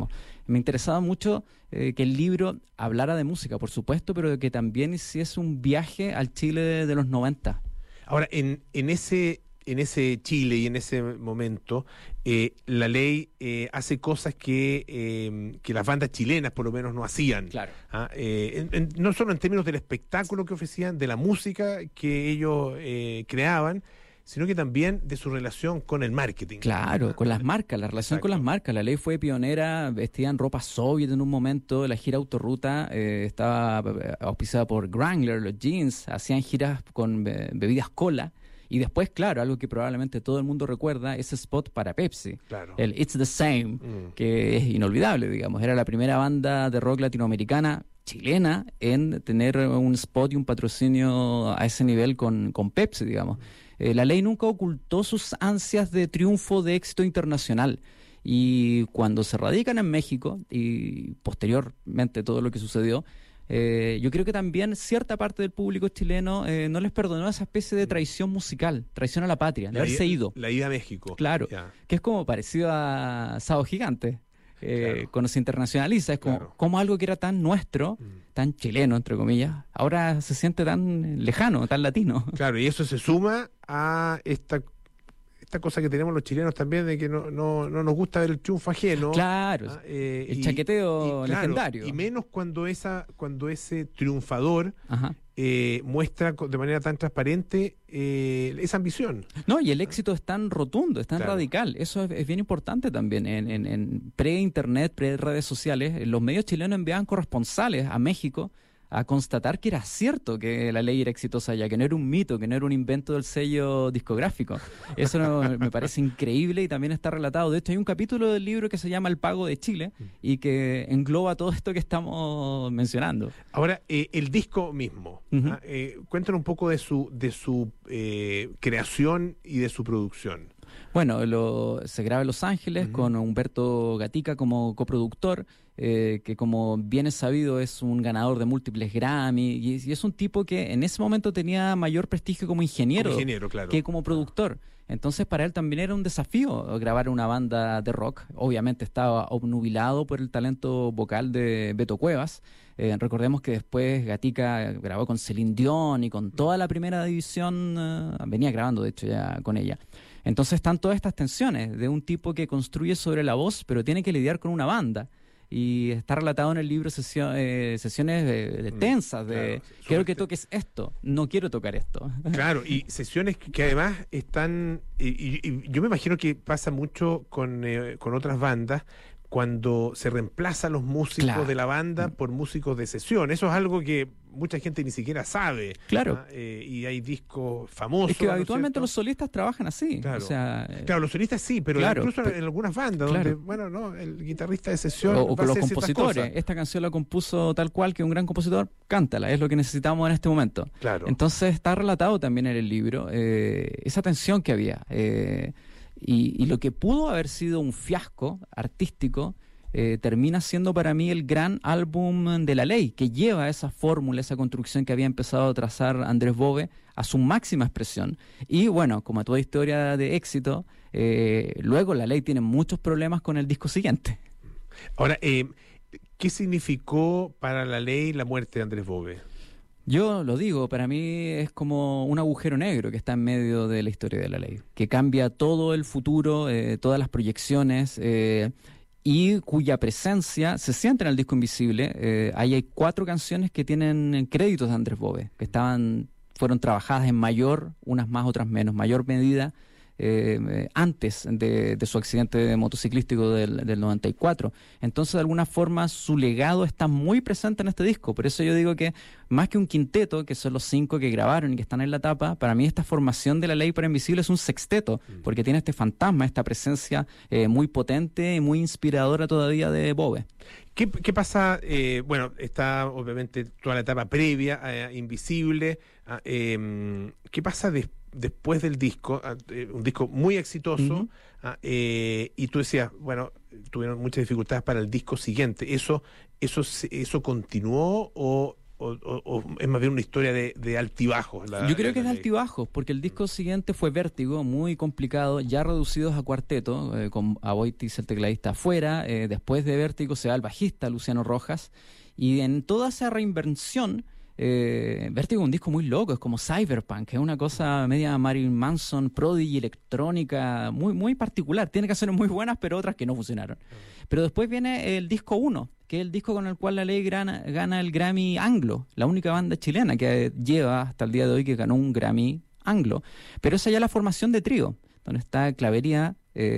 R: me interesaba mucho eh, que el libro hablara de música, por supuesto, pero que también hiciese un viaje al Chile de, de los noventa.
B: Ahora, en, en ese... en ese Chile y en ese momento, eh, la ley eh, hace cosas que, eh, que las bandas chilenas por lo menos no hacían.
R: Claro.
B: ¿Ah? Eh, en, en, no solo en términos del espectáculo que ofrecían, de la música que ellos eh, creaban, sino que también de su relación con el marketing.
R: Claro, con las marcas, la relación Exacto. con las marcas. La ley fue pionera, vestían ropa soviet en un momento, la gira Autorruta eh, estaba auspiciada por Wrangler, los jeans, hacían giras con be- bebidas cola. Y después, claro, algo que probablemente todo el mundo recuerda, ese spot para Pepsi,
B: claro.
R: el It's the Same, mm. que es inolvidable, digamos. Era la primera banda de rock latinoamericana, chilena, en tener un spot y un patrocinio a ese nivel con, con Pepsi, digamos. Mm. Eh, la ley nunca ocultó sus ansias de triunfo, de éxito internacional. Y cuando se radican en México, y posteriormente todo lo que sucedió, Eh, yo creo que también cierta parte del público chileno eh, no les perdonó esa especie de traición musical, traición a la patria, de la haberse ido.
B: La ida a México.
R: Claro,
B: ya.
R: Que es como parecido a Sábado Gigante, eh,
B: claro.
R: cuando se internacionaliza, es como,
B: claro.
R: como algo que era tan nuestro, mm. tan chileno, entre comillas, ahora se siente tan lejano, tan latino.
B: Claro, y eso se suma a esta... esta cosa que tenemos los chilenos también de que no, no, no nos gusta ver el triunfo ajeno.
R: Claro,
B: ¿ah? eh,
R: el
B: y,
R: chaqueteo
B: y, claro,
R: legendario.
B: Y menos cuando esa cuando ese triunfador eh, muestra de manera tan transparente eh, esa ambición.
R: No, y el éxito es tan rotundo, es tan
B: claro.
R: radical. Eso es, es bien importante también. En, en, en pre-internet, pre-redes sociales, los medios chilenos enviaban corresponsales a México a constatar que era cierto que la ley era exitosa allá, que no era un mito, que no era un invento del sello discográfico. Eso no, me parece increíble y también está relatado. De hecho, hay un capítulo del libro que se llama El Pago de Chile y que engloba todo esto que estamos mencionando.
B: Ahora, eh, el disco mismo, uh-huh. ¿ah? eh, cuéntanos un poco de su, de su eh, creación y de su producción.
R: Bueno, lo, se graba en Los Ángeles uh-huh. con Humberto Gatica como coproductor, eh, que como bien es sabido es un ganador de múltiples Grammy y, y es un tipo que en ese momento tenía mayor prestigio como ingeniero,
B: como ingeniero claro.
R: que como productor. Entonces para él también era un desafío grabar una banda de rock. Obviamente estaba obnubilado por el talento vocal de Beto Cuevas. Eh, recordemos que después Gatica grabó con Celine Dion y con toda la primera división, uh, venía grabando de hecho ya con ella. Entonces están todas estas tensiones de un tipo que construye sobre la voz, pero tiene que lidiar con una banda. Y está relatado en el libro sesio, eh, sesiones de, de tensas, de claro, quiero que toques esto, no quiero tocar esto.
B: Claro, y sesiones que, que además están, y, y, y yo me imagino que pasa mucho con, eh, con otras bandas, cuando se reemplazan los músicos claro. de la banda por músicos de sesión. Eso es algo que mucha gente ni siquiera sabe.
R: Claro.
B: ¿ah? Eh, y hay discos famosos.
R: Es que
B: ¿no
R: habitualmente los solistas trabajan así.
B: Claro,
R: o sea,
B: claro los solistas sí, pero
R: claro,
B: incluso
R: pero,
B: en algunas bandas
R: claro.
B: donde, bueno, no, el guitarrista de sesión
R: o, o con los compositores.
B: Cosas.
R: Esta canción la compuso tal cual que un gran compositor, cántala, es lo que necesitamos en este momento.
B: Claro.
R: Entonces está relatado también en el libro eh, esa tensión que había. Eh, y, y lo que pudo haber sido un fiasco artístico Eh, termina siendo para mí el gran álbum de La Ley, que lleva esa fórmula, esa construcción que había empezado a trazar Andrés Bove a su máxima expresión. Y bueno, como toda historia de éxito, eh, luego La Ley tiene muchos problemas con el disco siguiente.
B: Ahora, eh, ¿qué significó para La Ley la muerte de Andrés Bove?
R: Yo lo digo, para mí es como un agujero negro que está en medio de la historia de La Ley, que cambia todo el futuro, eh, todas las proyecciones, eh, y cuya presencia se siente en el disco Invisible. Eh, ahí hay cuatro canciones que tienen créditos de Andrés Bove, que estaban, fueron trabajadas en mayor, unas más, otras menos, mayor medida, eh, antes de, de su accidente motociclístico del, del noventa y cuatro. Entonces, de alguna forma, su legado está muy presente en este disco. Por eso yo digo que, más que un quinteto, que son los cinco que grabaron y que están en la tapa, para mí esta formación de La Ley para Invisible es un sexteto, porque tiene este fantasma, esta presencia eh, muy potente y muy inspiradora todavía de Bove.
B: ¿Qué, qué pasa? Eh, bueno, está obviamente toda la etapa previa a Invisible. A, eh, ¿Qué pasa después? después del disco, eh, un disco muy exitoso, uh-huh. ah, eh, y tú decías, bueno, tuvieron muchas dificultades para el disco siguiente. ¿Eso eso eso continuó o o, o, o es más bien una historia de, de altibajos? La,
R: Yo creo
B: la,
R: que es de
B: la
R: altibajos, porque el disco siguiente fue Vértigo, muy complicado, ya reducidos a cuarteto, eh, con Aboitis, el tecladista, afuera. Eh, después de Vértigo se va el bajista Luciano Rojas, y en toda esa reinvención, eh, Vértigo es un disco muy loco, es como Cyberpunk, es una cosa media Marilyn Manson, Prodigy, electrónica, muy, muy particular. Tiene canciones muy buenas, pero otras que no funcionaron. Pero después viene el disco uno, que es el disco con el cual la ley gana, gana el Grammy Anglo, la única banda chilena que lleva hasta el día de hoy que ganó un Grammy Anglo. Pero esa ya es la formación de trío, donde está Clavería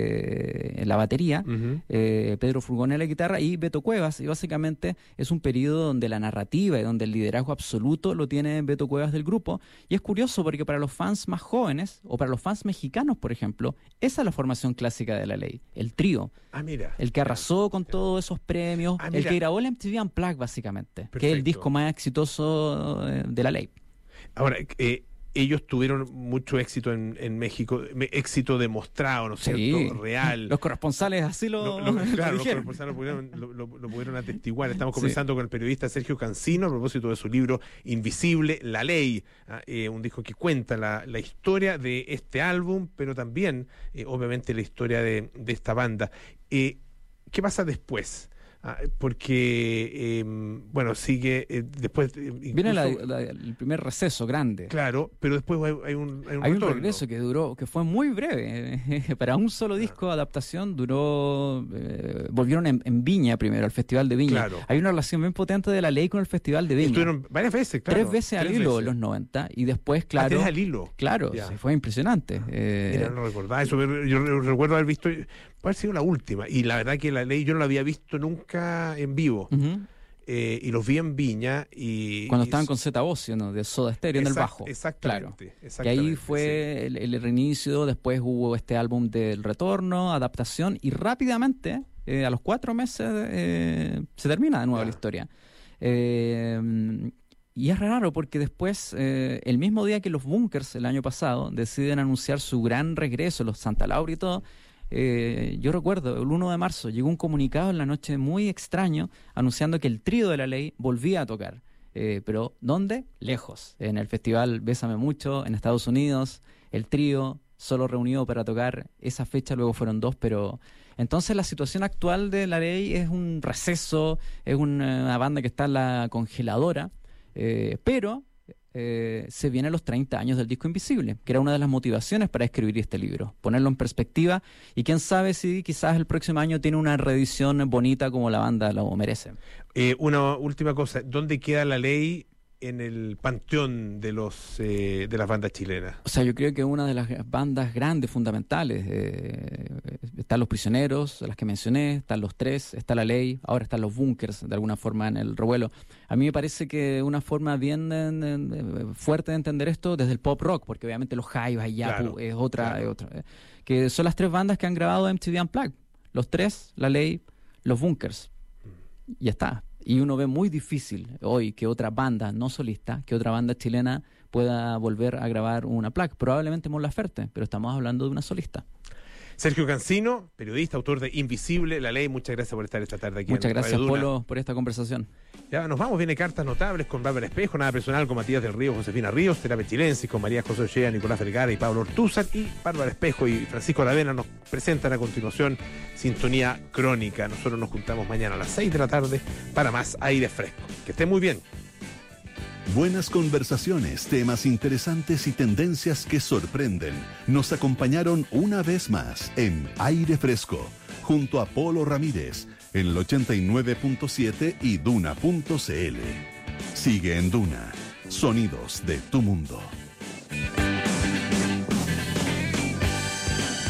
R: eh, en la batería, uh-huh. eh, Pedro Furgón en la guitarra y Beto Cuevas, y básicamente es un periodo donde la narrativa y donde el liderazgo absoluto lo tiene Beto Cuevas del grupo, y es curioso porque para los fans más jóvenes, o para los fans mexicanos, por ejemplo, esa es la formación clásica de la ley, el trío.
B: Ah, mira.
R: El que arrasó con todos esos premios, ah, el que grabó el M T V Unplugged, básicamente, Perfecto. que es el disco más exitoso de la ley.
B: Ahora, eh, ellos tuvieron mucho éxito en, en México, éxito demostrado, ¿no es sí. cierto? Real.
R: Los corresponsales así lo,
B: lo, lo Claro,
R: lo
B: los corresponsales lo pudieron, lo, lo, lo pudieron atestiguar. Estamos conversando sí. con el periodista Sergio Cancino a propósito de su libro Invisible, La Ley, eh, un disco que cuenta la, la historia de este álbum, pero también, eh, obviamente, la historia de, de esta banda. Eh, ¿Qué pasa después? Ah, porque, eh, bueno, sigue eh, después... Eh,
R: Viene la, la, el primer receso grande.
B: Claro, pero después hay, hay un Hay un,
R: hay un regreso que duró, que fue muy breve. Para un solo disco, claro. adaptación, duró... Eh, volvieron en, en Viña primero, al Festival de Viña.
B: Claro.
R: Hay una relación bien potente de la ley con el Festival de Viña.
B: Estuvieron varias veces, claro.
R: Tres veces al
B: Tres
R: hilo
B: veces.
R: en los noventa, y después, claro...
B: ¿Ah, tres al hilo?
R: Claro, sí, fue impresionante. Eh,
B: Mira, no recordaba eso, pero yo recuerdo haber visto... Puede haber sido la última, y la verdad que la ley yo no la había visto nunca en vivo, uh-huh. eh, y los vi en Viña y...
R: Cuando
B: y,
R: estaban con Zeta Bosio, ¿no? De Soda Stereo en el bajo.
B: Exactamente,
R: claro.
B: exactamente.
R: Y ahí fue sí. el, el reinicio, después hubo este álbum del retorno, adaptación, y rápidamente, eh, a los cuatro meses, eh, se termina de nuevo ah. la historia. Eh, Y es raro porque después, eh, el mismo día que los Bunkers, el año pasado, deciden anunciar su gran regreso, los Santa Laura y todo, eh, yo recuerdo, el uno de marzo llegó un comunicado en la noche muy extraño anunciando que el trío de la ley volvía a tocar. Eh, pero ¿dónde? Lejos. En el festival Bésame Mucho, en Estados Unidos, el trío solo reunido para tocar esa fecha, luego fueron dos, pero... Entonces la situación actual de la ley es un receso, es una, una banda que está en la congeladora, eh, pero... Eh, se vienen los treinta años del disco Invisible, que era una de las motivaciones para escribir este libro, ponerlo en perspectiva, y quién sabe si quizás el próximo año tiene una reedición bonita como la banda lo merece.
B: Eh, una última cosa, ¿dónde queda la ley en el panteón de los eh, de las bandas chilenas?
R: O sea, yo creo que una de las bandas grandes, fundamentales, eh, están Los Prisioneros, las que mencioné, están Los Tres, está La Ley, ahora están Los Bunkers, de alguna forma en el revuelo. A mí me parece que una forma bien eh, fuerte de entender esto desde el pop rock, porque obviamente los Jaivas y Yapu claro, es otra, claro. es otra eh, que son las tres bandas que han grabado M T V Unplugged. Los Tres, La Ley, Los Bunkers. Y ya está. Y uno ve muy difícil hoy que otra banda no solista, que otra banda chilena pueda volver a grabar una placa. Probablemente Mon Laferte, pero estamos hablando de una solista.
B: Sergio Cancino, periodista, autor de Invisible, La Ley, muchas gracias por estar esta tarde aquí.
R: Muchas
B: en
R: gracias,
B: Radio Duna.
R: Polo, por esta conversación.
B: Ya nos vamos, viene Cartas Notables con Bárbara Espejo, Nada Personal con Matías del Río, Josefina Ríos, Terapia Chilensis con María José Ochea, Nicolás Vergara y Pablo Ortúzar, y Bárbara Espejo y Francisco Aravena nos presentan a continuación Sintonía Crónica. Nosotros nos juntamos mañana a las seis de la tarde para más Aire Fresco. Que estén muy bien.
A: Buenas conversaciones, temas interesantes y tendencias que sorprenden nos acompañaron una vez más en Aire Fresco, junto a Polo Ramírez, en el ochenta y nueve punto siete y duna punto c l. Sigue en Duna, sonidos de tu mundo.